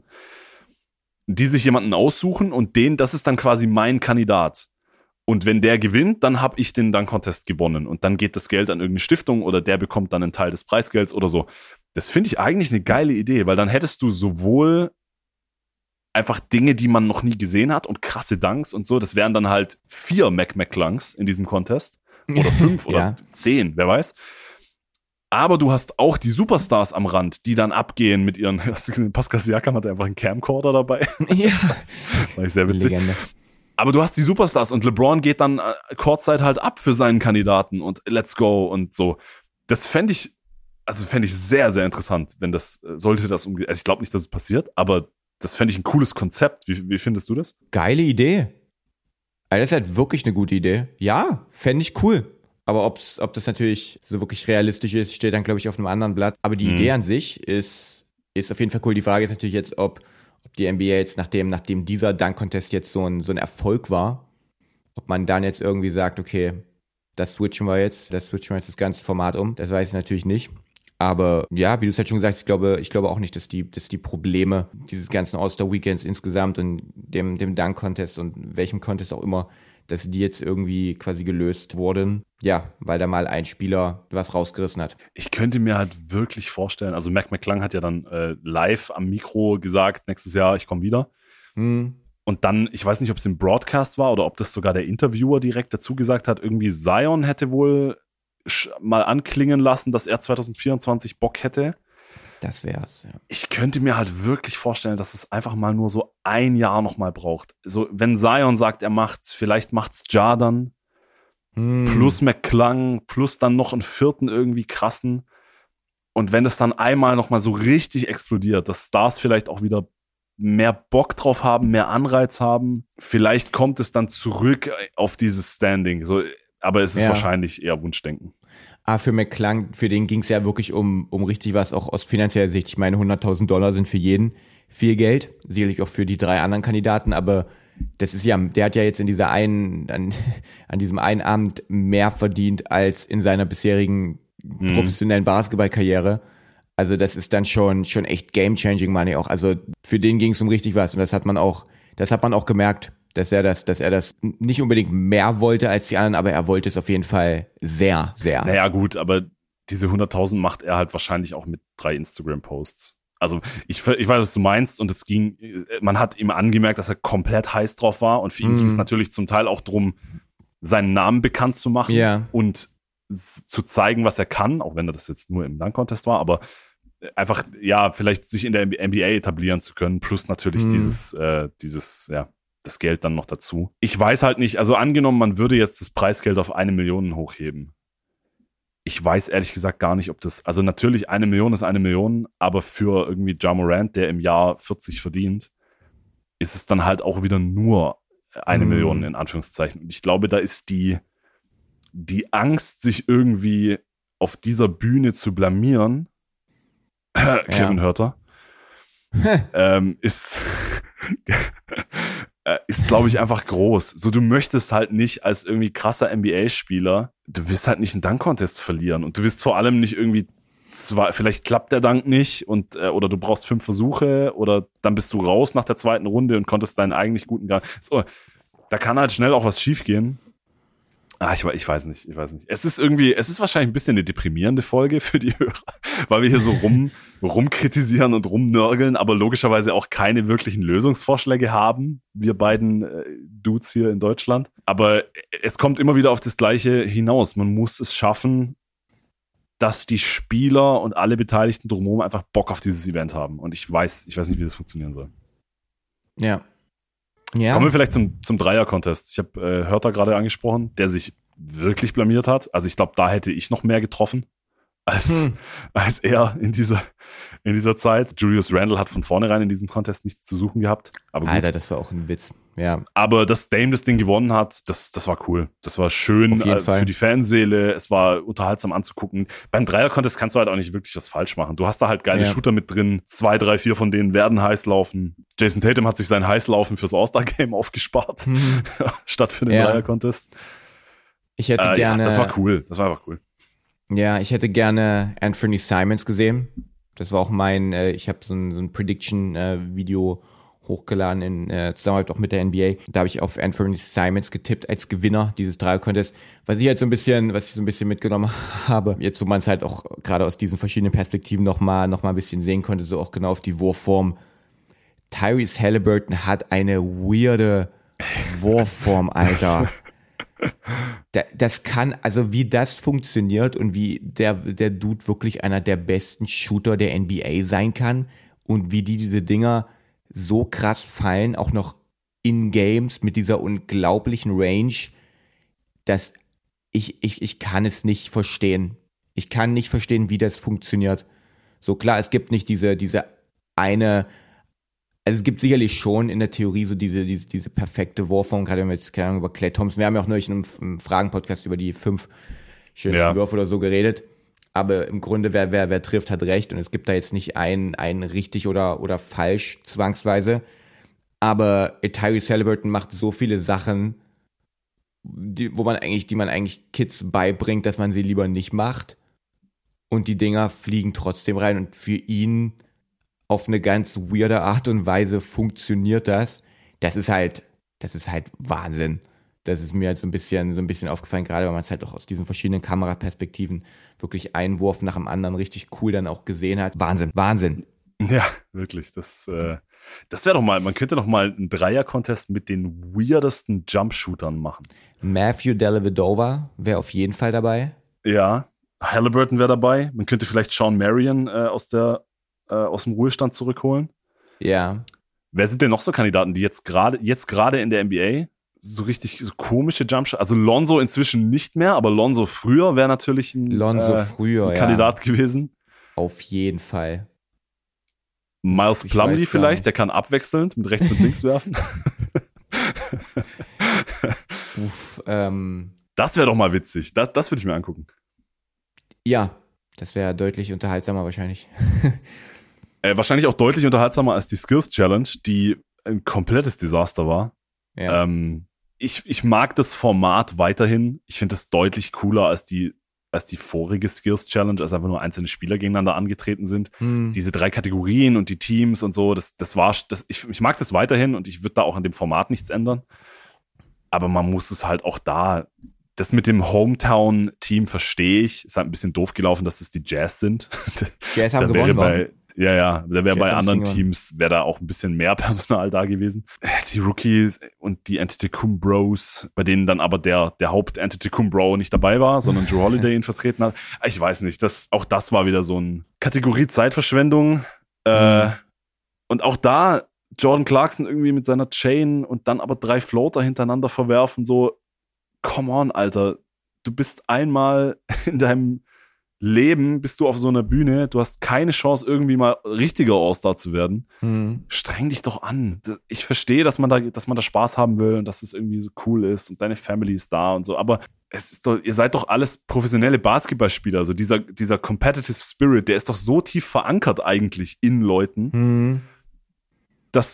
die sich jemanden aussuchen und das ist dann quasi mein Kandidat. Und wenn der gewinnt, dann habe ich den Dunk-Contest gewonnen. Und dann geht das Geld an irgendeine Stiftung oder der bekommt dann einen Teil des Preisgelds oder so. Das finde ich eigentlich eine geile Idee, weil dann hättest du sowohl einfach Dinge, die man noch nie gesehen hat und krasse Dunks und so. Das wären dann halt 4 McClunks in diesem Contest. Oder 5 oder 10, wer weiß. Aber du hast auch die Superstars am Rand, die dann abgehen mit ihren, hast du gesehen, Pascal Siakam hatte einfach einen Camcorder dabei. Ja. War ich sehr witzig. Legende. Aber du hast die Superstars und LeBron geht dann Courtside halt ab für seinen Kandidaten und let's go und so. Das fände ich sehr, sehr interessant, wenn sollte das also ich glaube nicht, dass es passiert, aber das fände ich ein cooles Konzept. Wie findest du das? Geile Idee. Also das ist halt wirklich eine gute Idee. Ja, fände ich cool. Aber ob das natürlich so wirklich realistisch ist, steht dann, glaube ich, auf einem anderen Blatt. Aber die Idee an sich ist auf jeden Fall cool. Die Frage ist natürlich jetzt, ob die NBA jetzt, nachdem dieser Dunk-Contest jetzt so ein Erfolg war, ob man dann jetzt irgendwie sagt, okay, das switchen wir jetzt das ganze Format um. Das weiß ich natürlich nicht. Aber ja, wie du es halt schon gesagt hast, ich glaube auch nicht, dass die Probleme dieses ganzen All-Star-Weekends insgesamt und dem Dunk-Contest und welchem Contest auch immer, dass die jetzt irgendwie quasi gelöst wurden. Ja, weil da mal ein Spieler was rausgerissen hat. Ich könnte mir halt wirklich vorstellen, also McClung hat ja dann live am Mikro gesagt, nächstes Jahr, ich komme wieder. Und dann, ich weiß nicht, ob es im Broadcast war oder ob das sogar der Interviewer direkt dazu gesagt hat, irgendwie Zion hätte wohl mal anklingen lassen, dass er 2024 Bock hätte. Das wär's, ja. Ich könnte mir halt wirklich vorstellen, dass es einfach mal nur so ein Jahr nochmal braucht. So, wenn Zion sagt, er macht's, vielleicht macht's Ja dann, plus McClung, plus dann noch einen 4. irgendwie krassen. Und wenn es dann einmal nochmal so richtig explodiert, dass Stars vielleicht auch wieder mehr Bock drauf haben, mehr Anreiz haben, vielleicht kommt es dann zurück auf dieses Standing. So, aber es ist wahrscheinlich eher Wunschdenken. Für McClung, für den ging es ja wirklich um richtig was, auch aus finanzieller Sicht. Ich meine, $100.000 sind für jeden viel Geld, sicherlich auch für die 3 anderen Kandidaten, aber das ist ja, der hat ja jetzt an diesem einen Abend mehr verdient als in seiner bisherigen professionellen Basketballkarriere. Also das ist dann schon echt game-changing Money auch. Also für den ging es um richtig was und das hat man auch gemerkt, dass er das nicht unbedingt mehr wollte als die anderen, aber er wollte es auf jeden Fall sehr, sehr. Naja gut, aber diese 100.000 macht er halt wahrscheinlich auch mit 3 Instagram-Posts. Also ich weiß, was du meinst und man hat ihm angemerkt, dass er komplett heiß drauf war und für ihn ging es natürlich zum Teil auch darum, seinen Namen bekannt zu machen und zu zeigen, was er kann, auch wenn er das jetzt nur im Dunk-Contest war, aber einfach, ja, vielleicht sich in der NBA etablieren zu können, plus natürlich das Geld dann noch dazu. Ich weiß halt nicht, also angenommen, man würde jetzt das Preisgeld auf 1 Million hochheben. Ich weiß ehrlich gesagt gar nicht, ob das, also natürlich 1 Million ist 1 Million, aber für irgendwie Ja Morant, der im Jahr 40 verdient, ist es dann halt auch wieder nur 1 Million in Anführungszeichen. Und ich glaube, da ist die Angst, sich irgendwie auf dieser Bühne zu blamieren, Kevin Hörter, ist glaube ich, einfach groß. So, du möchtest halt nicht als irgendwie krasser NBA-Spieler, du willst halt nicht einen Dunk-Contest verlieren und du willst vor allem nicht irgendwie vielleicht klappt der Dunk nicht oder du brauchst 5 Versuche oder dann bist du raus nach der 2. Runde und konntest deinen eigentlich guten Gang. So, da kann halt schnell auch was schief gehen. Ich weiß nicht. Es ist wahrscheinlich ein bisschen eine deprimierende Folge für die Hörer, weil wir hier so rumkritisieren und rumnörgeln, aber logischerweise auch keine wirklichen Lösungsvorschläge haben, wir beiden Dudes hier in Deutschland. Aber es kommt immer wieder auf das Gleiche hinaus. Man muss es schaffen, dass die Spieler und alle Beteiligten drumherum einfach Bock auf dieses Event haben. Und ich weiß nicht, wie das funktionieren soll. Ja. Kommen wir vielleicht zum Dreier-Contest. Ich habe Hörter gerade angesprochen, der sich wirklich blamiert hat. Also ich glaube, da hätte ich noch mehr getroffen als er in dieser Zeit. Julius Randle hat von vornherein in diesem Contest nichts zu suchen gehabt. Aber gut. Alter, das war auch ein Witz. Ja. Aber dass Dame das Ding gewonnen hat, das war cool. Das war schön für die Fanseele. Es war unterhaltsam anzugucken. Beim Dreier-Contest kannst du halt auch nicht wirklich was falsch machen. Du hast da halt geile Shooter mit drin. 2, 3, 4 von denen werden heiß laufen. Jason Tatum hat sich sein Heißlaufen fürs All-Star-Game aufgespart, statt für den Dreier-Contest. Ich hätte gerne... das war cool. Das war einfach cool. Ja, ich hätte gerne Anthony Simons gesehen. Das war auch ich habe so ein Prediction-Video hochgeladen in Zusammenarbeit auch mit der NBA. Da habe ich auf Anthony Simons getippt als Gewinner dieses Dreier-Contests, was ich so ein bisschen mitgenommen habe. Jetzt, wo man es halt auch gerade aus diesen verschiedenen Perspektiven noch mal ein bisschen sehen konnte, so auch genau auf die Wurfform. Tyrese Halliburton hat eine weirde Wurfform, Alter. Das kann, also wie das funktioniert und wie der Dude wirklich einer der besten Shooter der NBA sein kann und wie diese Dinger so krass fallen, auch noch in Games mit dieser unglaublichen Range, dass ich kann es nicht verstehen. Ich kann nicht verstehen, wie das funktioniert. So klar, es gibt nicht diese eine, also es gibt sicherlich schon in der Theorie so diese perfekte Wurfform, gerade wenn wir jetzt, keine Ahnung, über Klay Thompson, wir haben ja auch neulich in einem Fragen-Podcast über die 5 schönsten Würfe oder so geredet, aber im Grunde, wer trifft, hat recht und es gibt da jetzt nicht ein richtig oder falsch zwangsweise, aber Tyrese Halliburton macht so viele Sachen, die man eigentlich Kids beibringt, dass man sie lieber nicht macht und die Dinger fliegen trotzdem rein und für ihn auf eine ganz weirde Art und Weise funktioniert das. Das ist halt Wahnsinn. Das ist mir halt so ein bisschen aufgefallen, gerade weil man es halt auch aus diesen verschiedenen Kameraperspektiven wirklich einen Wurf nach dem anderen richtig cool dann auch gesehen hat. Wahnsinn. Ja, wirklich. Das wäre doch mal, man könnte doch mal einen Dreier-Contest mit den weirdesten Jumpshootern machen. Matthew Dellavedova wäre auf jeden Fall dabei. Ja, Halliburton wäre dabei. Man könnte vielleicht Sean Marion aus dem Ruhestand zurückholen. Ja. Wer sind denn noch so Kandidaten, die jetzt gerade in der NBA so richtig so komische Jumpshots, also Lonzo inzwischen nicht mehr, aber Lonzo früher wäre natürlich ein Kandidat gewesen. Auf jeden Fall. Miles Plumlee vielleicht, der kann abwechselnd mit rechts und links werfen. Das wäre doch mal witzig. Das würde ich mir angucken. Ja, das wäre deutlich unterhaltsamer wahrscheinlich. Wahrscheinlich auch deutlich unterhaltsamer als die Skills Challenge, die ein komplettes Desaster war. Ja. Ich mag das Format weiterhin. Ich finde es deutlich cooler als die vorige Skills Challenge, als einfach nur einzelne Spieler gegeneinander angetreten sind. Diese 3 Kategorien und die Teams und so, ich mag das weiterhin und ich würde da auch an dem Format nichts ändern. Aber man muss es halt auch das mit dem Hometown-Team verstehe ich. Ist halt ein bisschen doof gelaufen, dass es die Jazz sind. Jazz haben gewonnen. Da wäre bei anderen Teams, wäre da auch ein bisschen mehr Personal da gewesen. Die Rookies und die Antetokounmpo-Bros, bei denen dann aber der Haupt-Antetokounmpo nicht dabei war, sondern Drew Holiday ihn vertreten hat. Ich weiß nicht, auch das war wieder so eine Kategorie Zeitverschwendung. Und auch da Jordan Clarkson irgendwie mit seiner Chain und dann aber 3 Floater hintereinander verwerfen, so, come on, Alter, du bist einmal in deinem Leben, bist du auf so einer Bühne, du hast keine Chance, irgendwie mal richtiger All-Star zu werden. Streng dich doch an. Ich verstehe, dass man da Spaß haben will und dass es irgendwie so cool ist und deine Family ist da und so, aber ihr seid doch alles professionelle Basketballspieler, also dieser Competitive Spirit, der ist doch so tief verankert eigentlich in Leuten, dass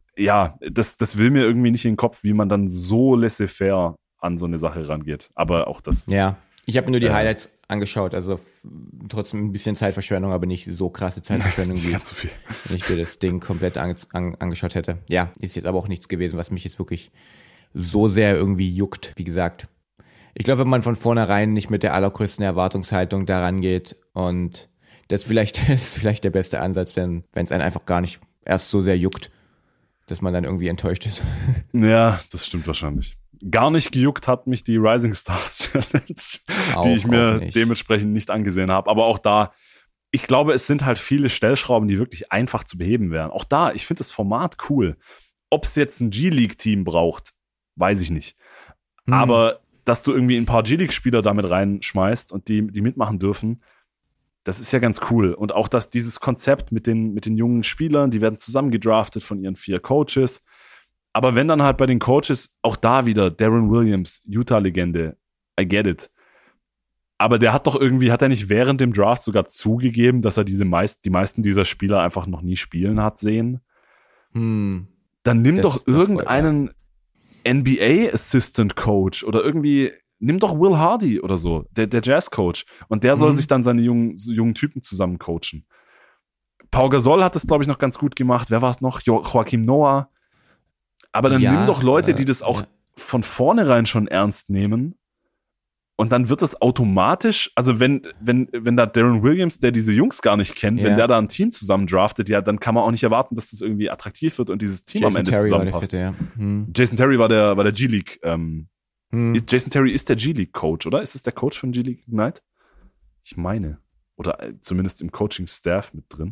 das will mir irgendwie nicht in den Kopf, wie man dann so laissez-faire an so eine Sache rangeht. Aber auch das. Ja, ich habe mir nur die Highlights angeschaut, also trotzdem ein bisschen Zeitverschwendung, aber nicht so krasse Zeitverschwendung, wie so viel. Wenn ich mir das Ding komplett angeschaut hätte. Ja, ist jetzt aber auch nichts gewesen, was mich jetzt wirklich so sehr irgendwie juckt, wie gesagt. Ich glaube, wenn man von vornherein nicht mit der allergrößten Erwartungshaltung daran geht und das ist vielleicht der beste Ansatz, wenn es einen einfach gar nicht erst so sehr juckt, dass man dann irgendwie enttäuscht ist. Ja, das stimmt wahrscheinlich. Gar nicht gejuckt hat mich die Rising Stars Challenge, die ich mir dementsprechend nicht angesehen habe. Aber auch da, ich glaube, es sind halt viele Stellschrauben, die wirklich einfach zu beheben wären. Auch da, ich finde das Format cool. Ob es jetzt ein G-League-Team braucht, weiß ich nicht. Aber dass du irgendwie ein paar G-League-Spieler damit reinschmeißt und die mitmachen dürfen, das ist ja ganz cool. Und auch, dass dieses Konzept mit den jungen Spielern, die werden zusammen gedraftet von ihren 4 Coaches. Aber wenn dann halt bei den Coaches, auch da wieder Darren Williams, Utah-Legende, I get it. Aber der hat er nicht während dem Draft sogar zugegeben, dass er die meisten dieser Spieler einfach noch nie spielen hat sehen? Dann nimm doch irgendeinen NBA-Assistant-Coach oder irgendwie, nimm doch Will Hardy oder so, der Jazz-Coach. Und der soll sich dann seine jungen Typen zusammen coachen. Pau Gasol hat das, glaube ich, noch ganz gut gemacht. Wer war es noch? Joakim Noah. Aber dann nimm doch Leute, die das auch von vornherein schon ernst nehmen. Und dann wird das automatisch, also wenn da Darren Williams, der diese Jungs gar nicht kennt, wenn der da ein Team zusammen draftet, ja, dann kann man auch nicht erwarten, dass das irgendwie attraktiv wird und dieses Team am Ende zusammenpasst. Jason Terry war der G-League. Jason Terry ist der G-League-Coach, oder? Ist es der Coach von G-League Ignite? Ich meine. Oder zumindest im Coaching-Staff mit drin.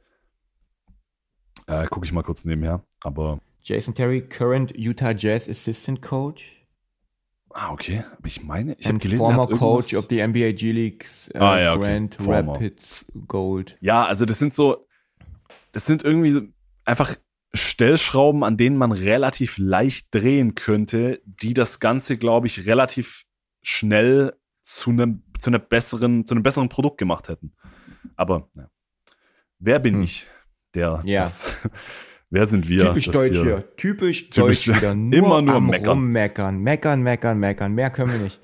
Gucke ich mal kurz nebenher, aber... Jason Terry, current Utah Jazz Assistant Coach. Okay. Aber ich meine, ich habe gelesen, former Coach of the NBA G-Leagues, Grand Rapids Gold. Ja, also das sind irgendwie einfach Stellschrauben, an denen man relativ leicht drehen könnte, die das Ganze, glaube ich, relativ schnell zu einem besseren Produkt gemacht hätten. Aber wer bin ich, der wer sind wir? Typisch Deutsch hier. Typisch Deutsch wieder. Nur am Meckern. Meckern. Mehr können wir nicht.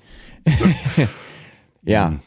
Ja.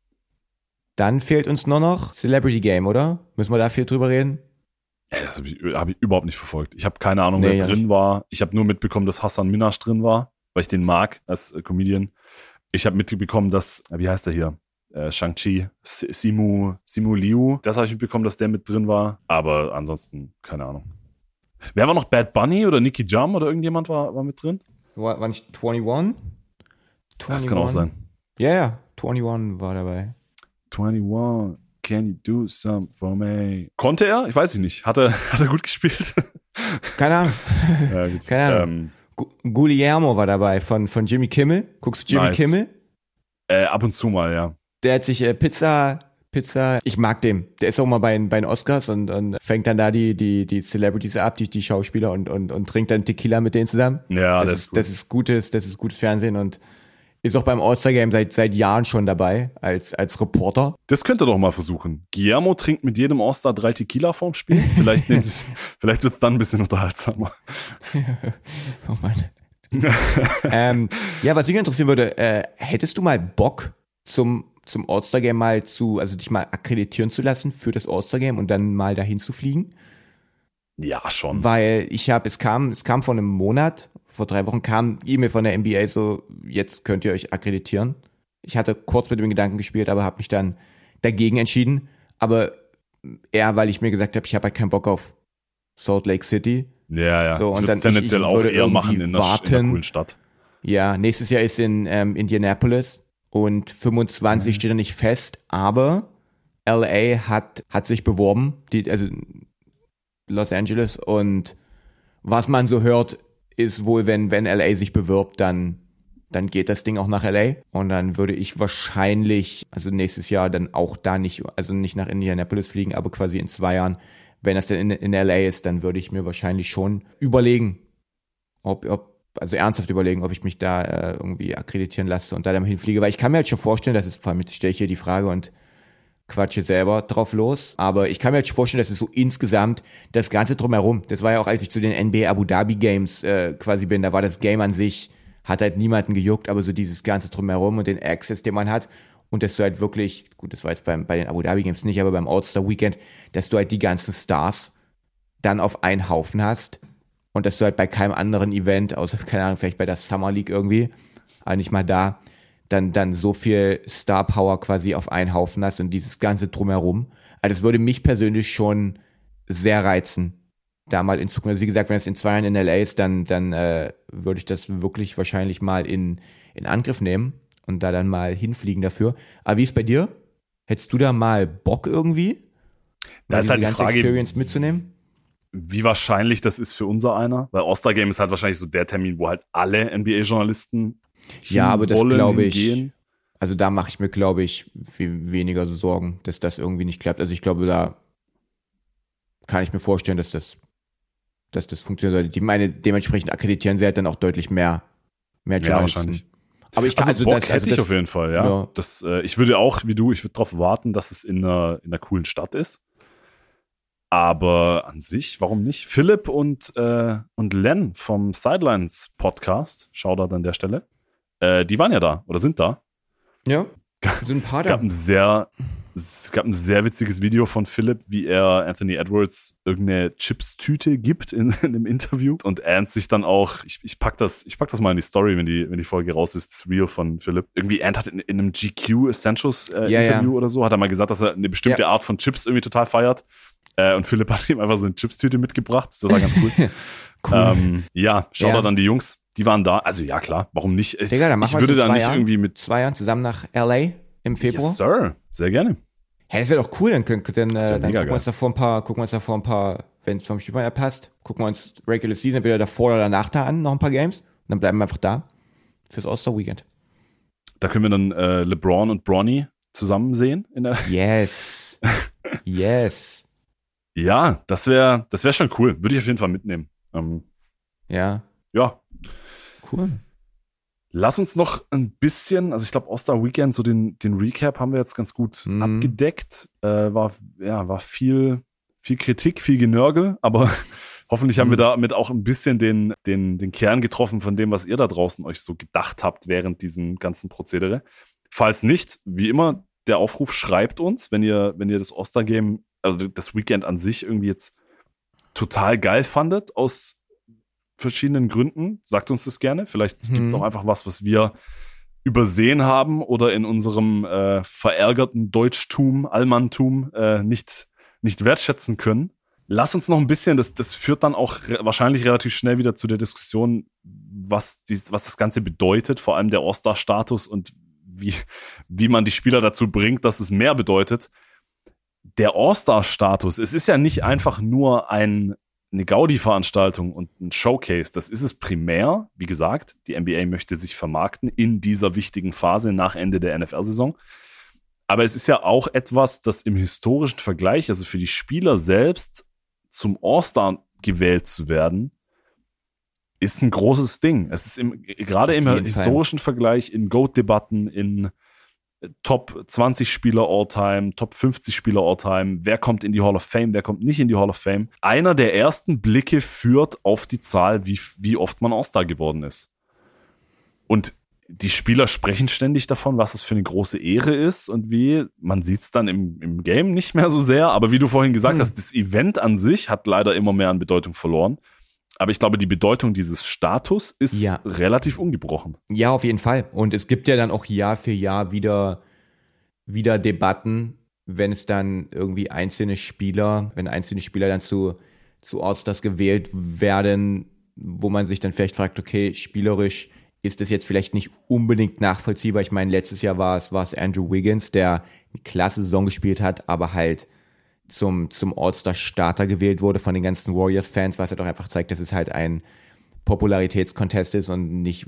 Dann fehlt uns nur noch Celebrity Game, oder? Müssen wir da viel drüber reden? Ja, das hab ich überhaupt nicht verfolgt. Ich habe keine Ahnung, wer drin war. Ich habe nur mitbekommen, dass Hassan Minhaj drin war, weil ich den mag als Comedian. Ich habe mitbekommen, dass, wie heißt der hier? Shang-Chi, Simu Liu. Das habe ich mitbekommen, dass der mit drin war. Aber ansonsten, keine Ahnung. Wer war noch? Bad Bunny oder Nicky Jam oder irgendjemand war mit drin? War nicht 21? Das kann auch sein. Ja, 21 war dabei. 21, can you do something for me? Konnte er? Ich weiß nicht. Hat er gut gespielt? Keine Ahnung. Ja, gut. Keine Ahnung. Guillermo war dabei von Jimmy Kimmel. Guckst du Jimmy Kimmel? Ab und zu mal, ja. Der hat sich Pizza, ich mag den. Der ist auch mal bei den Oscars und fängt dann da die Celebrities ab, die Schauspieler und trinkt dann Tequila mit denen zusammen. Ja, das ist gutes Fernsehen und ist auch beim All-Star-Game seit Jahren schon dabei, als Reporter. Das könnt ihr doch mal versuchen. Guillermo trinkt mit jedem All-Star 3 Tequila vorm Spiel. Vielleicht wird es dann ein bisschen unterhaltsamer. Oh Mann. Ja, was mich interessieren würde, hättest du mal Bock zum All-Star-Game dich mal akkreditieren zu lassen für das All-Star-Game und dann mal dahin zu fliegen? Ja, schon. Weil es kam vor einem Monat, vor 3 Wochen kam E-Mail von der NBA so, jetzt könnt ihr euch akkreditieren. Ich hatte kurz mit dem Gedanken gespielt, aber habe mich dann dagegen entschieden. Aber eher, weil ich mir gesagt habe, ich habe halt keinen Bock auf Salt Lake City. Ja. So, und dann tendenziell auch eher machen in einer coolen Stadt. Ja, nächstes Jahr ist in Indianapolis. Und 25 steht da nicht fest, aber LA hat sich beworben, also Los Angeles, und was man so hört, ist wohl, wenn LA sich bewirbt, dann geht das Ding auch nach LA und dann würde ich wahrscheinlich, also nächstes Jahr dann auch da nicht nach Indianapolis fliegen, aber quasi in 2 Jahren, wenn das denn in LA ist, dann würde ich mir wahrscheinlich schon überlegen, also ernsthaft überlegen, ob ich mich da irgendwie akkreditieren lasse und da dann hinfliege, weil ich kann mir halt schon vorstellen, dass es, vor allem jetzt stelle ich hier die Frage und quatsche selber drauf los, aber ich kann mir halt schon vorstellen, dass es so insgesamt das Ganze drumherum, das war ja auch, als ich zu den NBA Abu Dhabi Games quasi bin, da war das Game an sich, hat halt niemanden gejuckt, aber so dieses Ganze drumherum und den Access, den man hat und dass du halt wirklich, gut, das war jetzt bei den Abu Dhabi Games nicht, aber beim All-Star Weekend, dass du halt die ganzen Stars dann auf einen Haufen hast. Und dass du halt bei keinem anderen Event, außer, keine Ahnung, vielleicht bei der Summer League irgendwie, aber nicht mal da, dann so viel Star Power quasi auf einen Haufen hast und dieses Ganze drumherum. Also das würde mich persönlich schon sehr reizen, da mal in Zukunft, also wie gesagt, wenn es in 2 Jahren in LA ist, dann würde ich das wirklich wahrscheinlich mal in Angriff nehmen und da dann mal hinfliegen dafür. Aber wie ist bei dir? Hättest du da mal Bock irgendwie? Da ist halt die ganze Frage, Experience mitzunehmen? wie wahrscheinlich das ist für unser einer, weil All-Star Game ist halt wahrscheinlich so der Termin, wo halt alle NBA-Journalisten Ja, aber das glaube ich, hingehen. also da mache ich mir, glaube ich, viel weniger Sorgen, dass das irgendwie nicht klappt. Also ich glaube, da kann ich mir vorstellen, dass das funktionieren sollte. Ich meine, dementsprechend akkreditieren sie halt dann auch deutlich mehr Journalisten. Ja, wahrscheinlich. Aber ich kann, Also Bock hätte ich auf jeden Fall, ja. Ja. Das, ich würde auch, wie du, ich würde darauf warten, dass es in einer coolen Stadt ist. Aber an sich, warum nicht? Philipp und Len vom Sidelines Podcast, Shoutout an der Stelle, die waren ja da oder sind da. Ja, sind ein paar da. Es gab ein sehr witziges Video von Philipp, wie er Anthony Edwards irgendeine Chips-Tüte gibt in einem Interview und Ant sich dann auch, ich pack das mal in die Story, wenn die Folge raus ist, das Reel von Philipp. Irgendwie Ant hat in einem GQ Essentials Interview oder so, hat er mal gesagt, dass er eine bestimmte Art von Chips irgendwie total feiert. Und Philipp hat ihm einfach so eine Chips-Tüte mitgebracht. Das war ganz cool. Cool. Shoutout an die Jungs. Die waren da. Also ja, klar. Warum nicht? Digga, dann machen wir es in 2 Jahren. Irgendwie mit 2 Jahren zusammen nach LA im Februar. Yes, Sir. Sehr gerne. Hey, das wäre doch cool. Dann gucken wir geil. uns davor ein paar, wenn es vom Spielplan her passt, gucken wir uns Regular Season entweder davor oder danach da an, noch ein paar Games. Und dann bleiben wir einfach da fürs All-Star-Weekend. Da können wir dann LeBron und Bronny zusammen sehen. Yes. Yes. Ja, das wär schon cool. Würde ich auf jeden Fall mitnehmen. Ja. Ja. Cool. Lass uns noch ein bisschen, also ich glaube All-Star Weekend, so den Recap haben wir jetzt ganz gut abgedeckt. War viel Kritik, viel Genörgel, aber hoffentlich haben wir damit auch ein bisschen den Kern getroffen von dem, was ihr da draußen euch so gedacht habt während diesem ganzen Prozedere. Falls nicht, wie immer, der Aufruf, schreibt uns, wenn ihr das All-Star Game, also das Weekend an sich irgendwie jetzt total geil fandet, aus verschiedenen Gründen. Sagt uns das gerne. Vielleicht gibt es auch einfach was wir übersehen haben oder in unserem verärgerten Deutschtum, Allmanntum nicht wertschätzen können. Lass uns noch ein bisschen, das führt dann auch wahrscheinlich relativ schnell wieder zu der Diskussion, was das Ganze bedeutet, vor allem der All-Star-Status und wie man die Spieler dazu bringt, dass es mehr bedeutet. Der All-Star-Status, es ist ja nicht einfach nur eine Gaudi-Veranstaltung und ein Showcase. Das ist es primär. Wie gesagt, die NBA möchte sich vermarkten in dieser wichtigen Phase nach Ende der NFL-Saison. Aber es ist ja auch etwas, das im historischen Vergleich, also für die Spieler selbst, zum All-Star gewählt zu werden, ist ein großes Ding. Es ist gerade im historischen Vergleich, in GOAT-Debatten, in Top 20 Spieler All-Time, Top 50 Spieler All-Time, wer kommt in die Hall of Fame, wer kommt nicht in die Hall of Fame. Einer der ersten Blicke führt auf die Zahl, wie oft man All-Star geworden ist. Und die Spieler sprechen ständig davon, was es für eine große Ehre ist und wie, man sieht es dann im Game nicht mehr so sehr, aber wie du vorhin gesagt hast, das Event an sich hat leider immer mehr an Bedeutung verloren. Aber ich glaube, die Bedeutung dieses Status ist relativ ungebrochen. Ja, auf jeden Fall. Und es gibt ja dann auch Jahr für Jahr wieder Debatten, wenn es dann irgendwie einzelne Spieler dann zu All-Stars gewählt werden, wo man sich dann vielleicht fragt, okay, spielerisch ist das jetzt vielleicht nicht unbedingt nachvollziehbar. Ich meine, letztes Jahr war es Andrew Wiggins, der eine klasse Saison gespielt hat, aber halt zum All-Star-Starter gewählt wurde von den ganzen Warriors-Fans, was halt auch einfach zeigt, dass es halt ein Popularitätskontest ist und nicht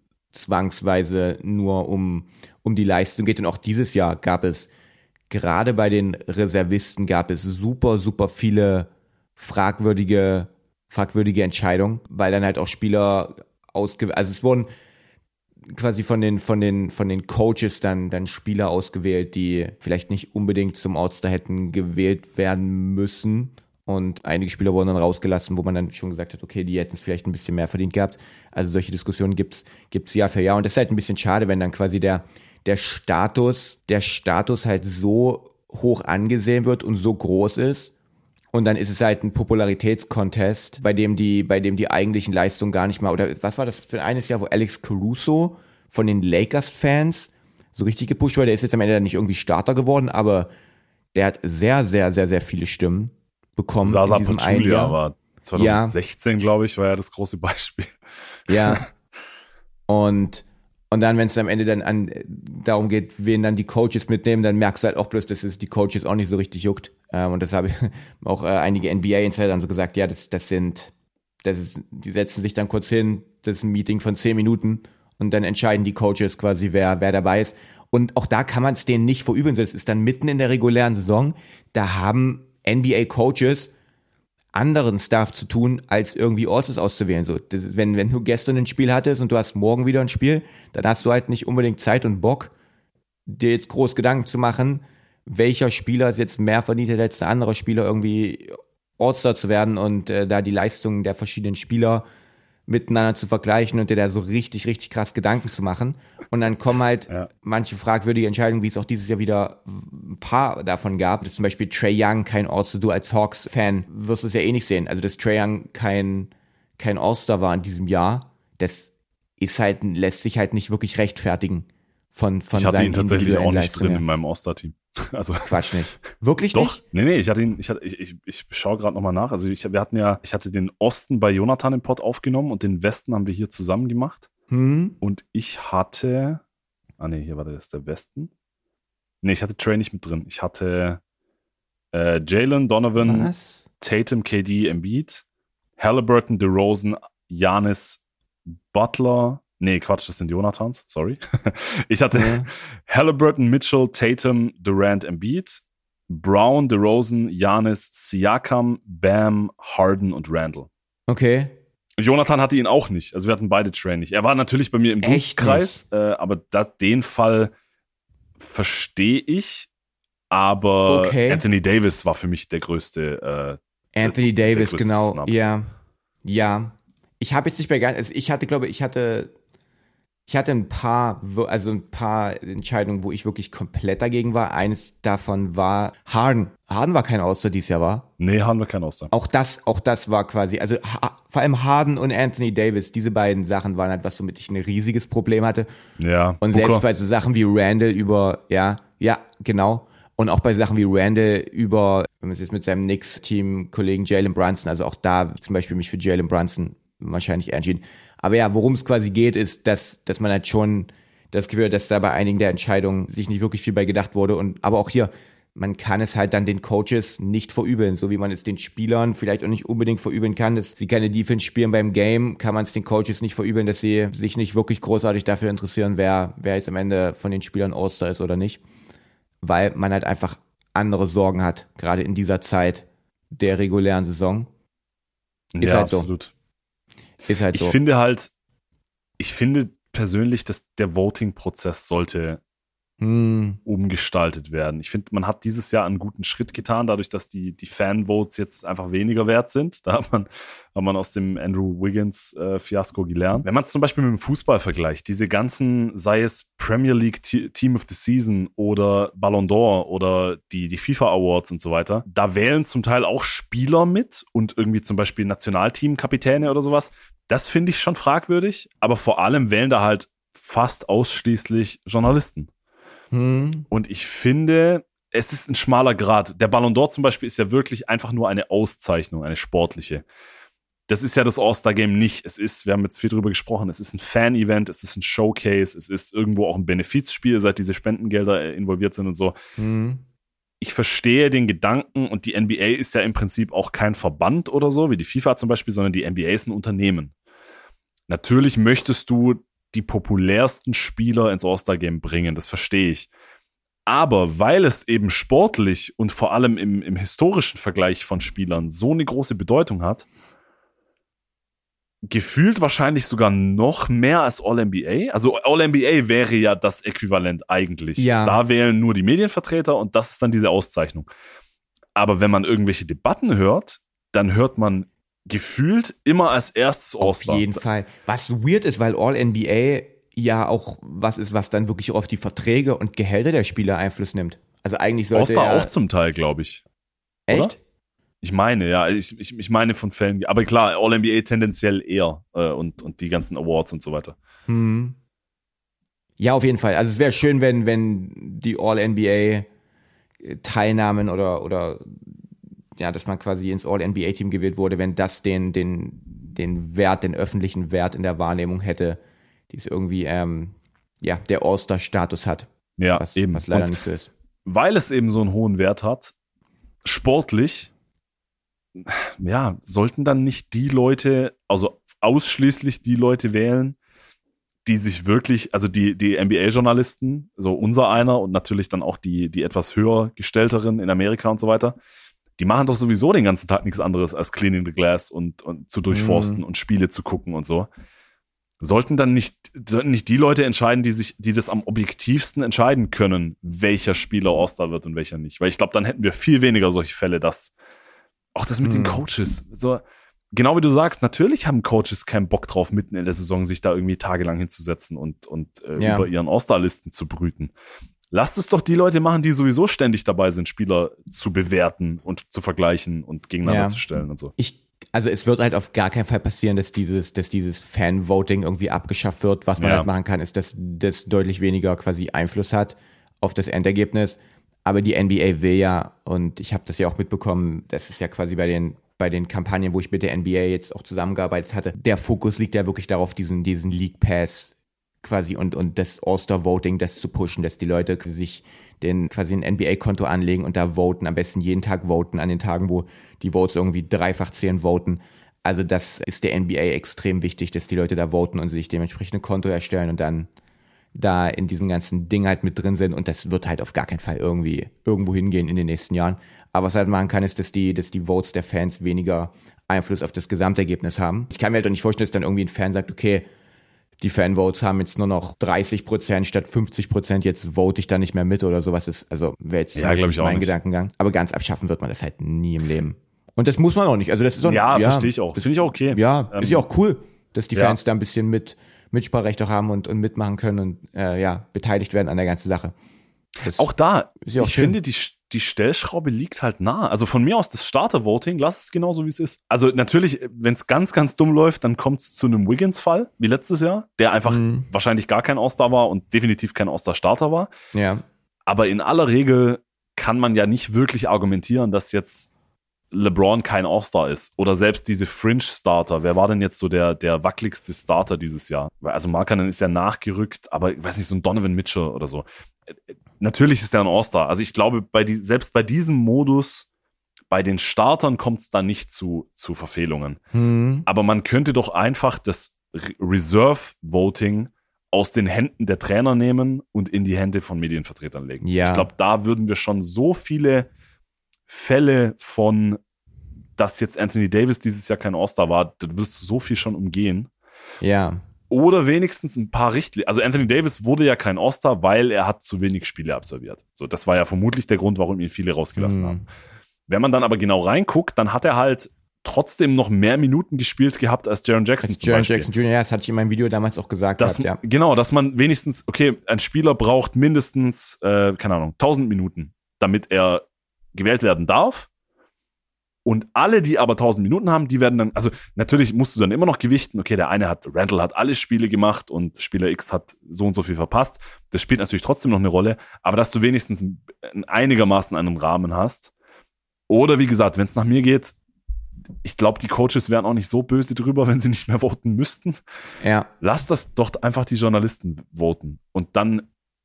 zwangsweise nur um die Leistung geht. Und auch dieses Jahr gab es, gerade bei den Reservisten, super, super viele fragwürdige Entscheidungen, weil dann halt auch Spieler also es wurden quasi von den Coaches dann Spieler ausgewählt, die vielleicht nicht unbedingt zum All-Star hätten gewählt werden müssen. Und einige Spieler wurden dann rausgelassen, wo man dann schon gesagt hat, okay, die hätten es vielleicht ein bisschen mehr verdient gehabt. Also solche Diskussionen gibt's Jahr für Jahr. Und das ist halt ein bisschen schade, wenn dann quasi der Status halt so hoch angesehen wird und so groß ist. Und dann ist es halt ein Popularitätskontest, bei dem die eigentlichen Leistungen gar nicht mal, oder was war das für eines Jahr, wo Alex Caruso von den Lakers-Fans so richtig gepusht wurde. Der ist jetzt am Ende dann nicht irgendwie Starter geworden, aber der hat sehr, sehr, sehr, sehr viele Stimmen bekommen. Zaza in diesem einen Jahr war 2016, glaube ich, war ja das große Beispiel. Ja. Und dann, wenn es am Ende dann darum geht, wen dann die Coaches mitnehmen, dann merkst du halt auch bloß, dass es die Coaches auch nicht so richtig juckt. Und das habe auch einige NBA-Insider dann so gesagt, ja, die setzen sich dann kurz hin, das ist ein Meeting von 10 Minuten und dann entscheiden die Coaches quasi, wer dabei ist. Und auch da kann man es denen nicht verübeln. Das ist dann mitten in der regulären Saison. Da haben NBA-Coaches anderen Stuff zu tun, als irgendwie All-Stars auszuwählen. So, wenn du gestern ein Spiel hattest und du hast morgen wieder ein Spiel, dann hast du halt nicht unbedingt Zeit und Bock, dir jetzt groß Gedanken zu machen, welcher Spieler ist jetzt mehr verdient als der andere Spieler, irgendwie All-Star zu werden und da die Leistungen der verschiedenen Spieler miteinander zu vergleichen und dir da so richtig, richtig krass Gedanken zu machen. Und dann kommen halt manche fragwürdige Entscheidungen, wie es auch dieses Jahr wieder ein paar davon gab. Das ist zum Beispiel Trae Young kein All-Star. Du als Hawks-Fan wirst es ja eh nicht sehen. Also, dass Trae Young kein All-Star war in diesem Jahr, das ist halt, lässt sich halt nicht wirklich rechtfertigen von ich hatte ihn tatsächlich auch nicht drin in meinem All-Star-Team. Also Quatsch nicht. Wirklich doch, nicht? Nee, ich schaue gerade nochmal nach. Also ich hatte den Osten bei Jonathan im Pod aufgenommen und den Westen haben wir hier zusammen gemacht. Und ich hatte, hier war das der Westen. Ich hatte Trae nicht mit drin. Ich hatte Jalen, Donovan, Tatum, KD, Embiid, Halliburton, DeRozan, Giannis, Butler. Das sind Jonathans, sorry. Ich hatte Halliburton, Mitchell, Tatum, Durant, Embiid, Brown, DeRozan, Giannis, Siakam, Bam, Harden und Randall. Okay. Jonathan hatte ihn auch nicht. Also wir hatten beide Trae nicht. Er war natürlich bei mir im Dunstkreis, aber den Fall verstehe ich. Aber Anthony Davis war für mich der größte. Anthony Davis, der genau. Snap. Ja. Ich habe jetzt nicht mehr ganz, ich hatte ein paar Entscheidungen, wo ich wirklich komplett dagegen war. Eines davon war Harden. Harden war kein All-Star dieses Jahr, war? Nee, Harden war kein All-Star. Auch das war quasi, also vor allem Harden und Anthony Davis, diese beiden Sachen waren halt was, womit ich ein riesiges Problem hatte. Ja. Und Booker. selbst bei so Sachen wie Randall genau. Und auch bei Sachen wie Randall wenn man es jetzt mit seinem Knicks-Team-Kollegen Jalen Brunson, also auch da zum Beispiel mich für Jalen Brunson wahrscheinlich entschieden. Aber ja, worum es quasi geht, ist, dass man halt schon das Gefühl hat, dass da bei einigen der Entscheidungen sich nicht wirklich viel bei gedacht wurde. Aber auch hier, man kann es halt dann den Coaches nicht verübeln, so wie man es den Spielern vielleicht auch nicht unbedingt verübeln kann, dass sie keine Defense spielen beim Game, kann man es den Coaches nicht verübeln, dass sie sich nicht wirklich großartig dafür interessieren, wer jetzt am Ende von den Spielern All-Star ist oder nicht. Weil man halt einfach andere Sorgen hat, gerade in dieser Zeit der regulären Saison. Ist halt absolut. So. Ist halt so. Ich finde persönlich, dass der Voting-Prozess sollte umgestaltet werden. Ich finde, man hat dieses Jahr einen guten Schritt getan, dadurch, dass die Fan-Votes jetzt einfach weniger wert sind. Da hat man aus dem Andrew Wiggins-Fiasko gelernt. Wenn man es zum Beispiel mit dem Fußball vergleicht, diese ganzen, sei es Premier League Team of the Season oder Ballon d'Or oder die FIFA Awards und so weiter, da wählen zum Teil auch Spieler mit und irgendwie zum Beispiel Nationalteam-Kapitäne oder sowas. Das finde ich schon fragwürdig, aber vor allem wählen da halt fast ausschließlich Journalisten. Und ich finde, es ist ein schmaler Grat. Der Ballon d'Or zum Beispiel ist ja wirklich einfach nur eine Auszeichnung, eine sportliche. Das ist ja das All-Star-Game nicht. Wir haben jetzt viel drüber gesprochen, es ist ein Fan-Event, es ist ein Showcase, es ist irgendwo auch ein Benefizspiel, seit diese Spendengelder involviert sind und so. Ich verstehe den Gedanken und die NBA ist ja im Prinzip auch kein Verband oder so, wie die FIFA zum Beispiel, sondern die NBA ist ein Unternehmen. Natürlich möchtest du die populärsten Spieler ins All-Star-Game bringen, das verstehe ich. Aber weil es eben sportlich und vor allem im historischen Vergleich von Spielern so eine große Bedeutung hat, gefühlt wahrscheinlich sogar noch mehr als All-NBA. Also All-NBA wäre ja das Äquivalent eigentlich. Ja. Da wählen nur die Medienvertreter und das ist dann diese Auszeichnung. Aber wenn man irgendwelche Debatten hört, dann hört man gefühlt immer als erstes All-Star. Auf jeden Fall. Was weird ist, weil All-NBA ja auch was ist, was dann wirklich auf die Verträge und Gehälter der Spieler Einfluss nimmt. Also eigentlich sollte All-Star auch zum Teil, glaube ich. Echt? Oder? Ich meine, ja. Ich meine von Fällen. Aber klar, All-NBA tendenziell eher und die ganzen Awards und so weiter. Ja, auf jeden Fall. Also es wäre schön, wenn die All-NBA Teilnahmen oder dass man quasi ins All-NBA-Team gewählt wurde, wenn das den Wert, den öffentlichen Wert in der Wahrnehmung hätte, die es irgendwie, der All-Star-Status hat. Ja, was leider und nicht so ist. weil es eben so einen hohen Wert hat, sportlich, ja, sollten dann nicht die Leute, also ausschließlich die Leute wählen, die sich wirklich, also die NBA-Journalisten, so unser einer und natürlich dann auch die etwas höher gestellteren in Amerika und so weiter, die machen doch sowieso den ganzen Tag nichts anderes als cleaning the glass und zu durchforsten und Spiele zu gucken und so. Sollten nicht die Leute entscheiden, die das am objektivsten entscheiden können, welcher Spieler All-Star wird und welcher nicht? Weil ich glaube, dann hätten wir viel weniger solche Fälle, dass auch das mit den Coaches, so genau wie du sagst, natürlich haben Coaches keinen Bock drauf, mitten in der Saison sich da irgendwie tagelang hinzusetzen und über ihren All-Star-Listen zu brüten. Lasst es doch die Leute machen, die sowieso ständig dabei sind, Spieler zu bewerten und zu vergleichen und gegeneinander zu stellen und so. Also es wird halt auf gar keinen Fall passieren, dass dieses Fan-Voting irgendwie abgeschafft wird. Was man halt machen kann, ist, dass das deutlich weniger quasi Einfluss hat auf das Endergebnis. Aber die NBA will ja, und ich habe das ja auch mitbekommen, das ist ja quasi bei den Kampagnen, wo ich mit der NBA jetzt auch zusammengearbeitet hatte, der Fokus liegt ja wirklich darauf, diesen League Pass quasi und das All-Star-Voting, das zu pushen, dass die Leute sich quasi ein NBA-Konto anlegen und da voten, am besten jeden Tag voten, an den Tagen, wo die Votes irgendwie dreifach zählen, voten. Also das ist der NBA extrem wichtig, dass die Leute da voten und sich dementsprechend ein Konto erstellen und dann da in diesem ganzen Ding halt mit drin sind, und das wird halt auf gar keinen Fall irgendwo hingehen in den nächsten Jahren. Aber was halt machen kann, ist, dass die Votes der Fans weniger Einfluss auf das Gesamtergebnis haben. Ich kann mir halt auch nicht vorstellen, dass dann irgendwie ein Fan sagt, okay, die Fanvotes haben jetzt nur noch 30% statt 50%, jetzt vote ich da nicht mehr mit oder sowas. Wäre jetzt mein Gedankengang. Aber ganz abschaffen wird man das halt nie im Leben. Und das muss man auch nicht. Also das ist auch verstehe ich auch. Das finde ich auch okay. Ja, ist ja auch cool, dass die Fans da ein bisschen Mitspracherecht auch haben und mitmachen können und beteiligt werden an der ganzen Sache. Das auch da, ist ja auch ich schön. finde, die Stellschraube liegt halt nah. Also von mir aus das Starter-Voting, lass es genauso, wie es ist. Also natürlich, wenn es ganz, ganz dumm läuft, dann kommt es zu einem Wiggins-Fall, wie letztes Jahr, der einfach wahrscheinlich gar kein All-Star war und definitiv kein All-Star-Starter war. Ja. Aber in aller Regel kann man ja nicht wirklich argumentieren, dass jetzt LeBron kein All-Star ist. Oder selbst diese Fringe-Starter. Wer war denn jetzt so der wackeligste Starter dieses Jahr? Also Markkanen ist ja nachgerückt, aber ich weiß nicht, so ein Donovan Mitchell oder so. Natürlich ist der ein All-Star. Also ich glaube, selbst bei diesem Modus, bei den Startern kommt es da nicht zu Verfehlungen. Aber man könnte doch einfach das Reserve-Voting aus den Händen der Trainer nehmen und in die Hände von Medienvertretern legen. Ja. Ich glaube, da würden wir schon so viele Fälle von, dass jetzt Anthony Davis dieses Jahr kein All-Star war, da wirst du so viel schon umgehen. Ja. Oder wenigstens ein paar Richtlinien. Also Anthony Davis wurde ja kein All-Star, weil er hat zu wenig Spiele absolviert. So, das war ja vermutlich der Grund, warum ihn viele rausgelassen haben. Wenn man dann aber genau reinguckt, dann hat er halt trotzdem noch mehr Minuten gespielt gehabt als Jaren Jackson zum Jaren Beispiel. Jackson Jr., ja, das hatte ich in meinem Video damals auch gesagt. Genau, dass man wenigstens, okay, ein Spieler braucht mindestens, 1000 Minuten, damit er gewählt werden darf. Und alle, die aber 1000 Minuten haben, die werden dann, also natürlich musst du dann immer noch gewichten, okay, Randall hat alle Spiele gemacht und Spieler X hat so und so viel verpasst. Das spielt natürlich trotzdem noch eine Rolle, aber dass du wenigstens einigermaßen einen Rahmen hast. Oder wie gesagt, wenn es nach mir geht, ich glaube, die Coaches wären auch nicht so böse drüber, wenn sie nicht mehr voten müssten. Ja. Lass das doch einfach die Journalisten voten. Und dann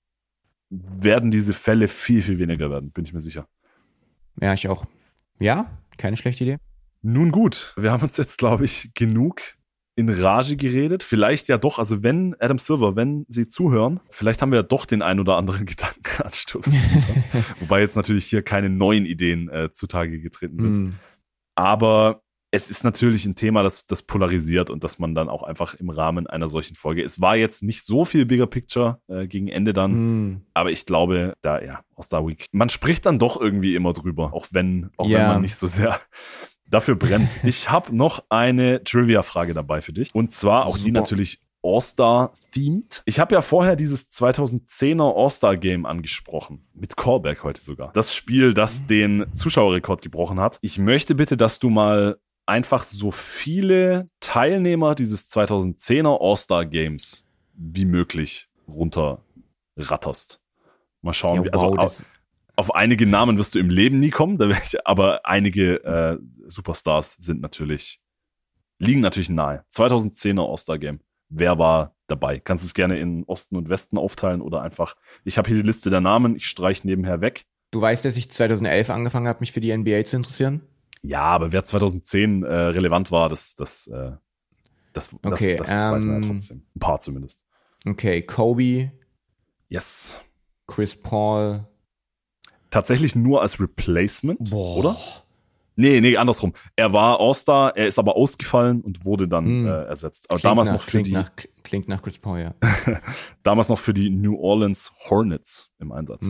werden diese Fälle viel, viel weniger werden, bin ich mir sicher. Ja, ich auch. Ja, keine schlechte Idee. Nun gut, wir haben uns jetzt, glaube ich, genug in Rage geredet. Vielleicht ja doch, also wenn Adam Silver, wenn Sie zuhören, vielleicht haben wir ja doch den ein oder anderen Gedankenanstoß. Wobei jetzt natürlich hier keine neuen Ideen zutage getreten sind. Aber es ist natürlich ein Thema, das polarisiert und dass man dann auch einfach im Rahmen einer solchen Folge, es war jetzt nicht so viel Bigger Picture gegen Ende dann, aber ich glaube, All-Star Week, man spricht dann doch irgendwie immer drüber, auch wenn man nicht so sehr dafür brennt. Ich habe noch eine Trivia-Frage dabei für dich, und zwar auch die natürlich All-Star-themed. Ich habe ja vorher dieses 2010er All-Star-Game angesprochen. Mit Callback heute sogar. Das Spiel, das den Zuschauerrekord gebrochen hat. Ich möchte bitte, dass du mal einfach so viele Teilnehmer dieses 2010er All-Star-Games wie möglich runterratterst. Mal schauen. Ja, wow, Auf einige Namen wirst du im Leben nie kommen, aber einige Superstars liegen natürlich nahe. 2010er All-Star Game. Wer war dabei? Kannst du es gerne in Osten und Westen aufteilen oder einfach, ich habe hier die Liste der Namen, ich streiche nebenher weg. Du weißt, dass ich 2011 angefangen habe, mich für die NBA zu interessieren? Ja, aber wer 2010 relevant war, das weiß man ja trotzdem. Ein paar zumindest. Okay, Kobe. Yes. Chris Paul. Tatsächlich nur als Replacement, oder? Nee, andersrum. Er war All-Star, er ist aber ausgefallen und wurde dann ersetzt. Aber klingt nach Chris Paul, ja. Damals noch für die New Orleans Hornets im Einsatz.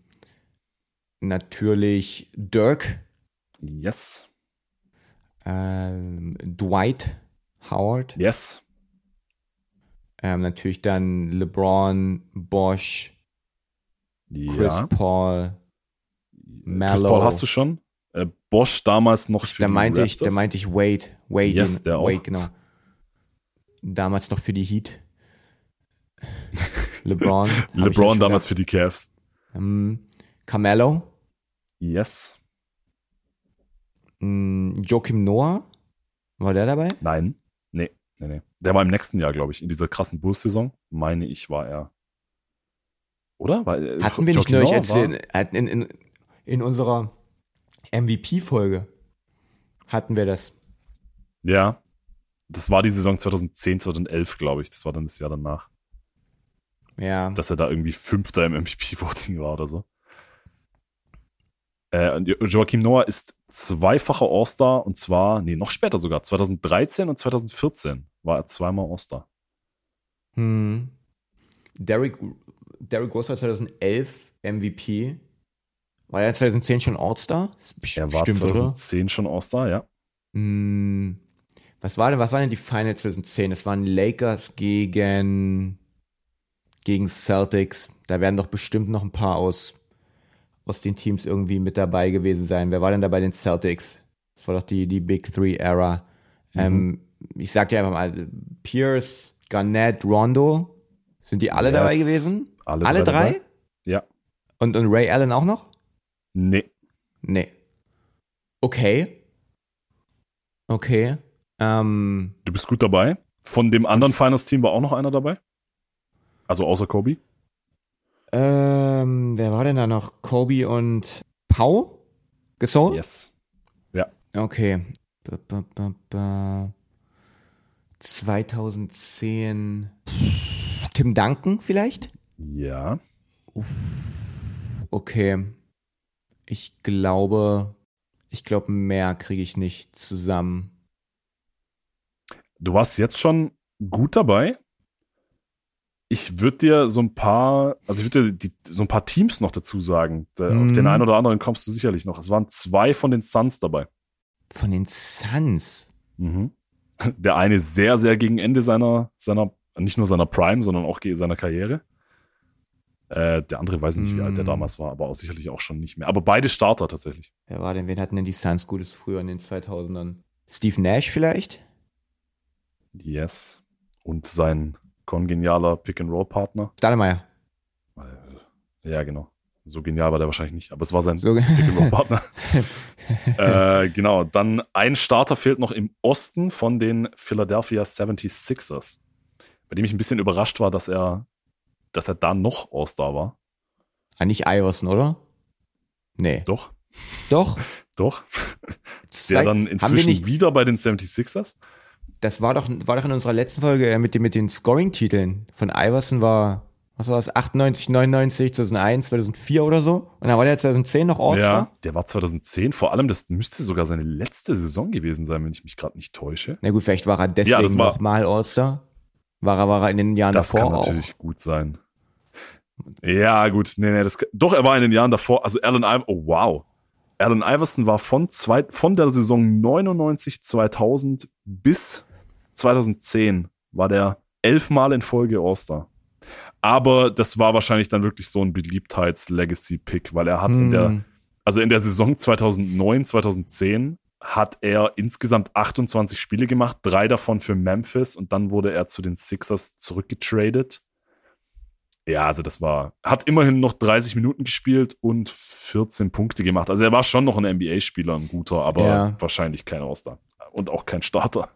Natürlich Dirk. Yes. Dwight Howard. Yes. Natürlich dann LeBron, Bosch, Chris Paul, Melo. Chris Paul hast du schon? Bosch damals noch für da die meinte Raptors. ich Wade. Yes, der Wade, auch. genau. Damals noch für die Heat. LeBron. LeBron damals für die Cavs. Carmelo. Yes. Joakim Noah. War der dabei? Nein. Nee. Der war im nächsten Jahr, glaube ich, in dieser krassen Bulls-Saison. Meine ich, war er. Oder? Hatten wir nicht neulich in unserer MVP-Folge hatten wir das. Ja. Das war die Saison 2010, 2011, glaube ich. Das war dann das Jahr danach. Ja. Dass er da irgendwie Fünfter im MVP-Voting war oder so. Joakim Noah ist zweifacher All-Star und zwar, noch später sogar, 2013 und 2014 war er zweimal All-Star. Derrick Rose war 2011 MVP. War er 2010 schon All-Star? Er war 2010 oder? Schon All-Star, ja. Was waren denn die Finals 2010? Das waren Lakers gegen Celtics. Da werden doch bestimmt noch ein paar aus den Teams irgendwie mit dabei gewesen sein. Wer war denn da bei den Celtics? Das war doch die Big Three-Ära. Ich sag dir einfach mal, Pierce, Garnett, Rondo. Sind die alle dabei gewesen? Alle drei? Ja. Und Ray Allen auch noch? Nee. Okay. Du bist gut dabei. Von dem anderen Finals-Team war auch noch einer dabei? Also außer Kobe? Wer war denn da noch? Kobe und Pau? Gasol? Yes. Ja. Okay. 2010 Tim Duncan vielleicht? Ja. Okay. Ich glaube, mehr kriege ich nicht zusammen. Du warst jetzt schon gut dabei. Ich würde dir so ein paar Teams noch dazu sagen. Auf den einen oder anderen kommst du sicherlich noch. Es waren 2 von den Suns dabei. Von den Suns? Der eine sehr, sehr gegen Ende seiner nicht nur seiner Prime, sondern auch seiner Karriere. Der andere weiß ich nicht, wie alt der damals war, aber auch sicherlich auch schon nicht mehr. Aber beide Starter tatsächlich. Wen hatten denn die Suns Gutes früher in den 2000ern? Steve Nash vielleicht? Yes. Und sein kongenialer Pick-and-Roll-Partner. Stoudemire. Ja, genau. So genial war der wahrscheinlich nicht, aber es war sein Pick-and-Roll-Partner. Genau, dann ein Starter fehlt noch im Osten von den Philadelphia 76ers, bei dem ich ein bisschen überrascht war, dass er da noch All-Star war. Nicht Iverson, oder? Nee. Doch. Der dann inzwischen wieder bei den 76ers. Das war doch in unserer letzten Folge mit den Scoring-Titeln. Von Iverson war, was war das, 98, 99, 2001, 2004 oder so. Und dann war der 2010 noch All-Star. Ja, der war 2010. Vor allem, das müsste sogar seine letzte Saison gewesen sein, wenn ich mich gerade nicht täusche. Na gut, vielleicht war er deswegen nochmal All-Star. War er in den Jahren davor auch. Das kann natürlich gut sein. Ja, gut. Nee, doch, er war in den Jahren davor. Also Allen Iverson war von der Saison 99, 2000 bis 2010 war der 11 Mal in Folge All-Star. Aber das war wahrscheinlich dann wirklich so ein Beliebtheits-Legacy-Pick, weil er hat in der Saison 2009, 2010 hat er insgesamt 28 Spiele gemacht, 3 davon für Memphis und dann wurde er zu den Sixers zurückgetradet. Ja, also hat immerhin noch 30 Minuten gespielt und 14 Punkte gemacht. Also er war schon noch ein NBA-Spieler, ein guter, aber wahrscheinlich kein All-Star. Und auch kein Starter.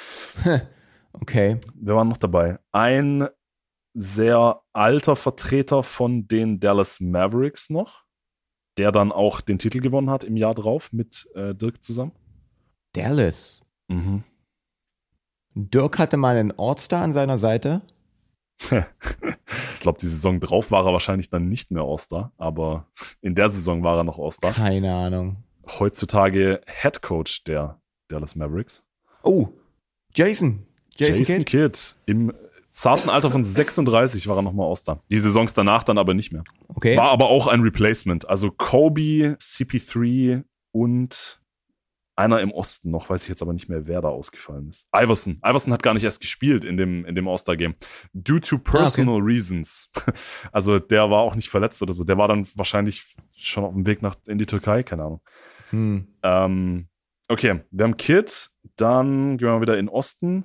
Okay. Wer war noch dabei? Ein sehr alter Vertreter von den Dallas Mavericks noch, der dann auch den Titel gewonnen hat im Jahr drauf mit Dirk zusammen. Dallas. Mhm. Dirk hatte mal einen All-Star an seiner Seite. Ich glaube, die Saison drauf war er wahrscheinlich dann nicht mehr All-Star, aber in der Saison war er noch All-Star. Keine Ahnung. Heutzutage Head Coach der Dallas Mavericks. Oh, Jason Kidd. Im zarten Alter von 36 war er nochmal All-Star. Die Saisons danach dann aber nicht mehr. Okay. War aber auch ein Replacement. Also Kobe, CP3 und einer im Osten noch, weiß ich jetzt aber nicht mehr, wer da ausgefallen ist. Iverson. Iverson hat gar nicht erst gespielt in dem All-Star-Game. Due to personal reasons. Also der war auch nicht verletzt oder so. Der war dann wahrscheinlich schon auf dem Weg in die Türkei, keine Ahnung. Okay, wir haben Kidd, dann gehen wir wieder in den Osten.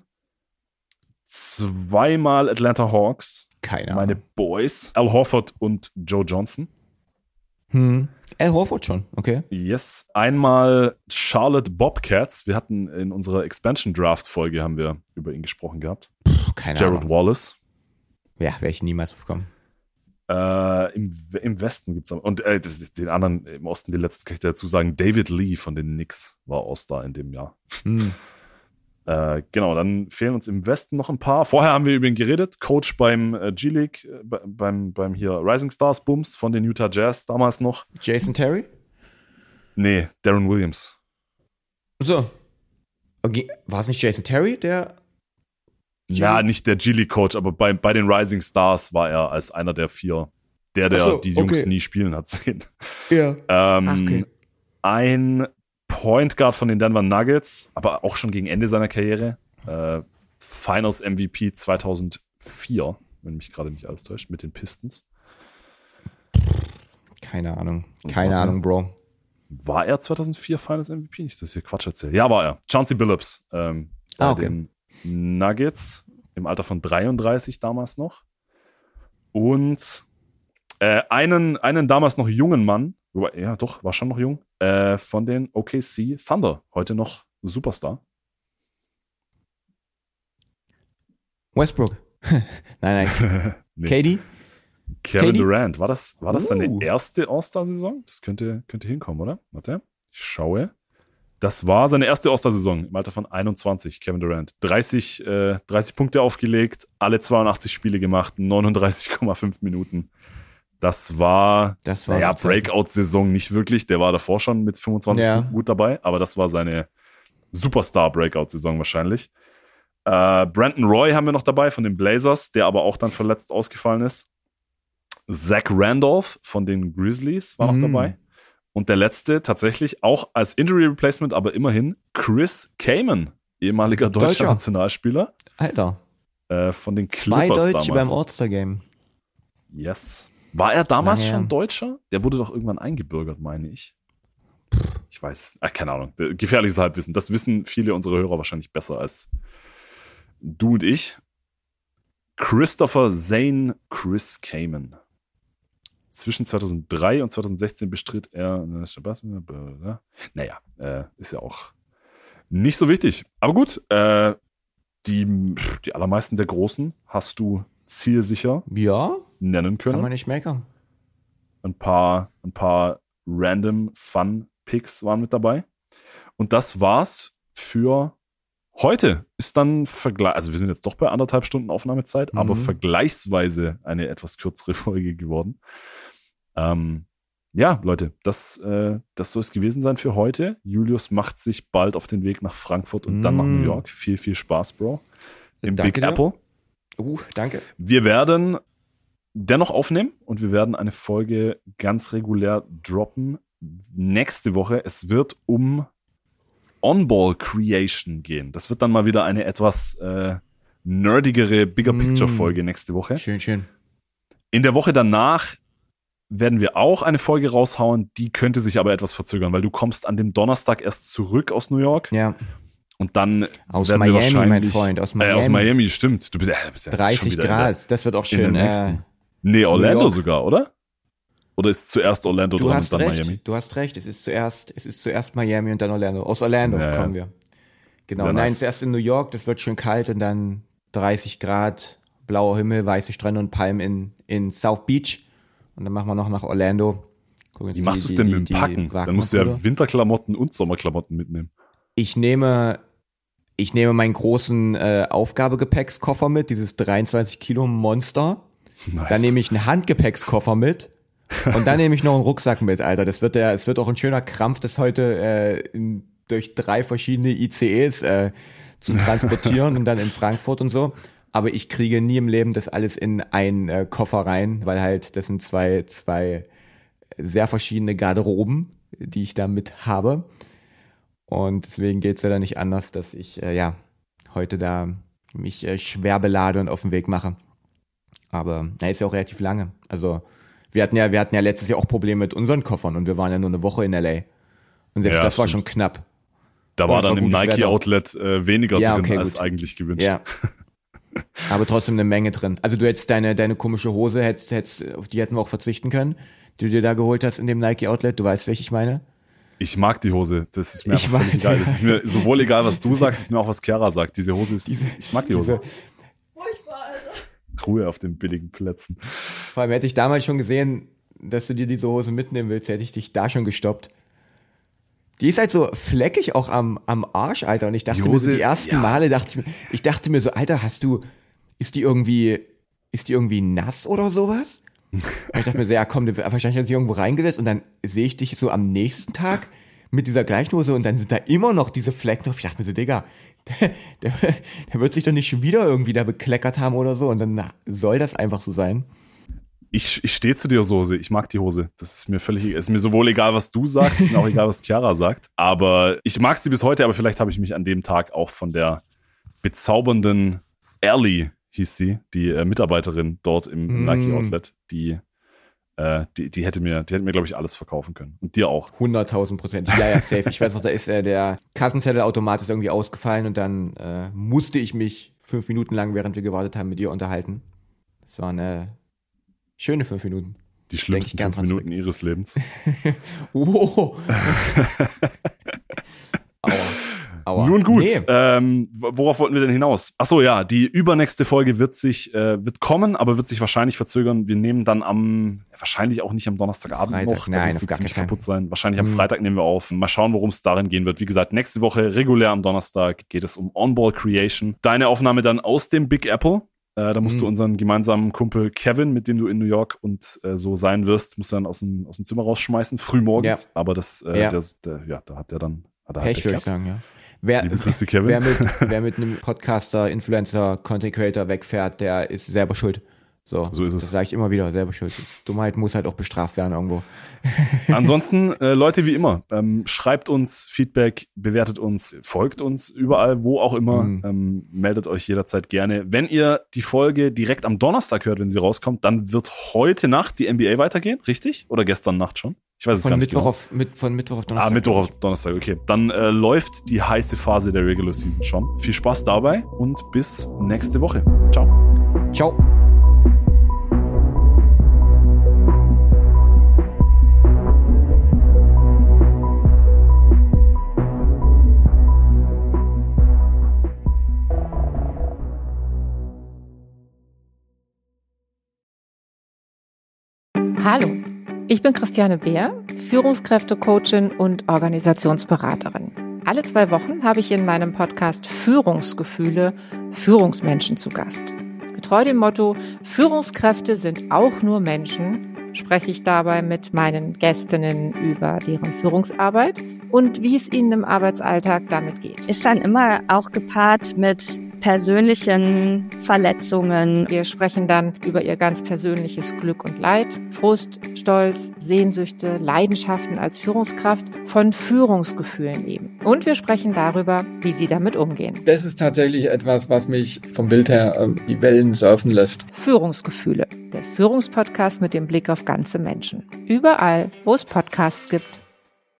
2-mal Atlanta Hawks. Keine Ahnung. Meine Boys. Al Horford und Joe Johnson. Al Horford schon, okay. Yes. Einmal Charlotte Bobcats. Wir hatten in unserer Expansion Draft Folge haben wir über ihn gesprochen gehabt. Keine Jared Ahnung. Wallace. Ja, wäre ich niemals aufgekommen. Im Westen gibt es und den anderen im Osten, die letzten kann ich dazu sagen, David Lee von den Knicks war All-Star in dem Jahr. Genau, dann fehlen uns im Westen noch ein paar. Vorher haben wir über ihn geredet, Coach beim G-League, beim hier Rising Stars Bums von den Utah Jazz damals noch. Jason Terry? Nee, Darren Williams. So. Okay. War es nicht Jason Terry, der Ja, nicht der G-League-Coach, aber bei den Rising Stars war er als einer der 4, der die Jungs nie spielen hat sehen. Ja. Okay. Ein Point Guard von den Denver Nuggets, aber auch schon gegen Ende seiner Karriere. Finals MVP 2004, wenn mich gerade nicht alles täuscht, mit den Pistons. Keine Ahnung. Keine Ahnung, Bro. War er 2004 Finals MVP? Nicht, dass ich hier Quatsch erzähle. Ja, war er. Chauncey Billups. Bei den Nuggets im Alter von 33 damals noch. Und einen damals noch jungen Mann, ja doch, war schon noch jung, von den OKC Thunder. Heute noch Superstar. Westbrook. Nein. Nee. KD? Kevin Durant. War das seine erste All-Star-Saison? Das könnte hinkommen, oder? Warte, ich schaue. Das war seine erste All-Star-Saison im Alter von 21, Kevin Durant. 30 Punkte aufgelegt, alle 82 Spiele gemacht, 39,5 Minuten. Das war Breakout-Saison nicht wirklich. Der war davor schon mit 25 Punkten gut dabei, aber das war seine Superstar-Breakout-Saison wahrscheinlich. Brandon Roy haben wir noch dabei von den Blazers, der aber auch dann verletzt ausgefallen ist. Zach Randolph von den Grizzlies war noch dabei. Und der letzte tatsächlich auch als Injury Replacement, aber immerhin Chris Kaman, ehemaliger deutscher Nationalspieler. Alter. Von den Clippers 2 Deutsche damals. beim All-Star-Game. Yes. War er damals schon Deutscher? Der wurde doch irgendwann eingebürgert, meine ich. Ich weiß, keine Ahnung. Gefährliches Halbwissen. Das wissen viele unserer Hörer wahrscheinlich besser als du und ich. Christopher Zane Chris Kaman. Zwischen 2003 und 2016 bestritt er. Naja, ist ja auch nicht so wichtig. Aber gut, die allermeisten der Großen hast du zielsicher nennen können. Kann man nicht meckern. Ein paar random Fun-Picks waren mit dabei. Und das war's für heute. Ist dann also wir sind jetzt doch bei 1,5 Stunden Aufnahmezeit, aber vergleichsweise eine etwas kürzere Folge geworden. Ja, Leute, das soll es gewesen sein für heute. Julius macht sich bald auf den Weg nach Frankfurt und dann nach New York. Viel, viel Spaß, Bro. Im Danke Big dir. Apple. Danke. Wir werden dennoch aufnehmen und wir werden eine Folge ganz regulär droppen. Nächste Woche. Es wird um On-Ball Creation gehen. Das wird dann mal wieder eine etwas nerdigere Bigger Picture Folge nächste Woche. Schön. In der Woche danach werden wir auch eine Folge raushauen, die könnte sich aber etwas verzögern, weil du kommst an dem Donnerstag erst zurück aus New York. Ja. Und dann aus werden Miami, wir mein Freund, aus Miami. Aus Miami, stimmt. Du bist ja 30 schon wieder Grad, das wird auch schön. Nee, Orlando New York. sogar, oder? Oder ist zuerst Orlando Du dran hast und dann recht, Miami? du hast recht. Es ist zuerst Miami und dann Orlando. Aus Orlando Ja, ja. kommen wir. Genau, Sehr nein, nice. zuerst in New York, das wird schön kalt und dann 30 Grad, blauer Himmel, weiße Strände und Palmen in South Beach. Und dann machen wir noch nach Orlando. Gucken uns Wie machst du es denn mit dem Packen? Dann musst du ja Winterklamotten und Sommerklamotten mitnehmen. Ich nehme meinen großen Aufgabegepäckskoffer mit, dieses 23 Kilo Monster. Nice. Dann nehme ich einen Handgepäckskoffer mit. Und dann nehme ich noch einen Rucksack mit, Alter. Es wird auch ein schöner Krampf, das heute durch 3 verschiedene ICEs zu transportieren und dann in Frankfurt und so. Aber ich kriege nie im Leben das alles in einen Koffer rein, weil halt das sind zwei sehr verschiedene Garderoben, die ich da mit habe. Und deswegen geht's ja dann nicht anders, dass ich heute da mich schwer belade und auf den Weg mache. Aber ist ja auch relativ lange. Also wir hatten ja letztes Jahr auch Probleme mit unseren Koffern und wir waren ja nur eine Woche in LA. Und selbst Ja, das war stimmt. schon knapp. Da Und war es dann im gutes Wetter. Nike-Outlet weniger Ja, drin okay, als gut. eigentlich gewünscht. Ja. Aber trotzdem eine Menge drin. Also du hättest deine komische Hose, auf die hätten wir auch verzichten können, die du dir da geholt hast in dem Nike-Outlet. Du weißt, welche ich meine? Ich mag die Hose. Das ist mir Ich einfach völlig mag- egal. Das ist mir sowohl egal, was du sagst, ist mir auch, was Chiara sagt. Diese Hose ist, ich mag die Hose. Ruhe auf den billigen Plätzen. Vor allem hätte ich damals schon gesehen, dass du dir diese Hose mitnehmen willst, hätte ich dich da schon gestoppt. Die ist halt so fleckig auch am Arsch, Alter. Und ich dachte Die mir so, Hose die ist- ersten ja. Male ich dachte mir so, Alter, ist die irgendwie nass oder sowas? Und ich dachte mir so, ja komm, wahrscheinlich hat sie sich irgendwo reingesetzt und dann sehe ich dich so am nächsten Tag mit dieser gleichen Hose und dann sind da immer noch diese Flecken drauf. Ich dachte mir so, Digga, der wird sich doch nicht schon wieder irgendwie da bekleckert haben oder so und dann soll das einfach so sein. Ich stehe zu dir, Hose. Ich mag die Hose. Das ist mir ist mir sowohl egal, was du sagst, ist mir auch egal, was Chiara sagt. Aber ich mag sie bis heute, aber vielleicht habe ich mich an dem Tag auch von der bezaubernden Ellie, hieß sie, die Mitarbeiterin dort im Nike Outlet, die hätte mir, glaube ich, alles verkaufen können. Und dir auch. 100.000%. Ja, safe. Ich weiß noch, da ist der Kassenzettelautomat ist irgendwie ausgefallen und dann musste ich mich 5 Minuten lang, während wir gewartet haben, mit ihr unterhalten. Das waren schöne 5 Minuten. Die schlimmsten gern 5 dran Minuten ihres Lebens. Oh. Aua. Nun gut, Nee. worauf wollten wir denn hinaus? Achso, ja, die übernächste Folge wird kommen, aber wird sich wahrscheinlich verzögern. Wir nehmen dann wahrscheinlich auch nicht am Donnerstagabend Freitag, noch. nein, da wirst auf du gar ziemlich keinen Fall. kaputt sein. Wahrscheinlich am Freitag nehmen wir auf. Mal schauen, worum es darin gehen wird. Wie gesagt, nächste Woche regulär am Donnerstag geht es um On-Ball Creation. Deine Aufnahme dann aus dem Big Apple. Da musst du unseren gemeinsamen Kumpel Kevin, mit dem du in New York und so sein wirst, musst du dann aus dem Zimmer rausschmeißen, frühmorgens. Ja. Aber da hat er dann Pech, würde ich sagen, ja. Liebe Grüße, Kevin. Wer mit einem Podcaster, Influencer, Content Creator wegfährt, der ist selber schuld. So ist es. Das sage ich immer wieder, selber schuld. Dummheit muss halt auch bestraft werden irgendwo. Ansonsten, Leute, wie immer, schreibt uns Feedback, bewertet uns, folgt uns überall, wo auch immer. Meldet euch jederzeit gerne. Wenn ihr die Folge direkt am Donnerstag hört, wenn sie rauskommt, dann wird heute Nacht die NBA weitergehen, richtig? Oder gestern Nacht schon? Ich weiß es gar nicht genau. Von Mittwoch auf Donnerstag. Mittwoch auf Donnerstag, okay. Dann läuft die heiße Phase der Regular Season schon. Viel Spaß dabei und bis nächste Woche. Ciao. Ciao. Hallo, ich bin Christiane Beer, Führungskräftecoachin und Organisationsberaterin. Alle 2 Wochen habe ich in meinem Podcast Führungsgefühle Führungsmenschen zu Gast. Getreu dem Motto, Führungskräfte sind auch nur Menschen, spreche ich dabei mit meinen Gästinnen über deren Führungsarbeit und wie es ihnen im Arbeitsalltag damit geht. Ist dann immer auch gepaart mit persönlichen Verletzungen. Wir sprechen dann über ihr ganz persönliches Glück und Leid, Frust, Stolz, Sehnsüchte, Leidenschaften als Führungskraft, von Führungsgefühlen eben. Und wir sprechen darüber, wie sie damit umgehen. Das ist tatsächlich etwas, was mich vom Bild her die Wellen surfen lässt. Führungsgefühle, der Führungspodcast mit dem Blick auf ganze Menschen. Überall, wo es Podcasts gibt.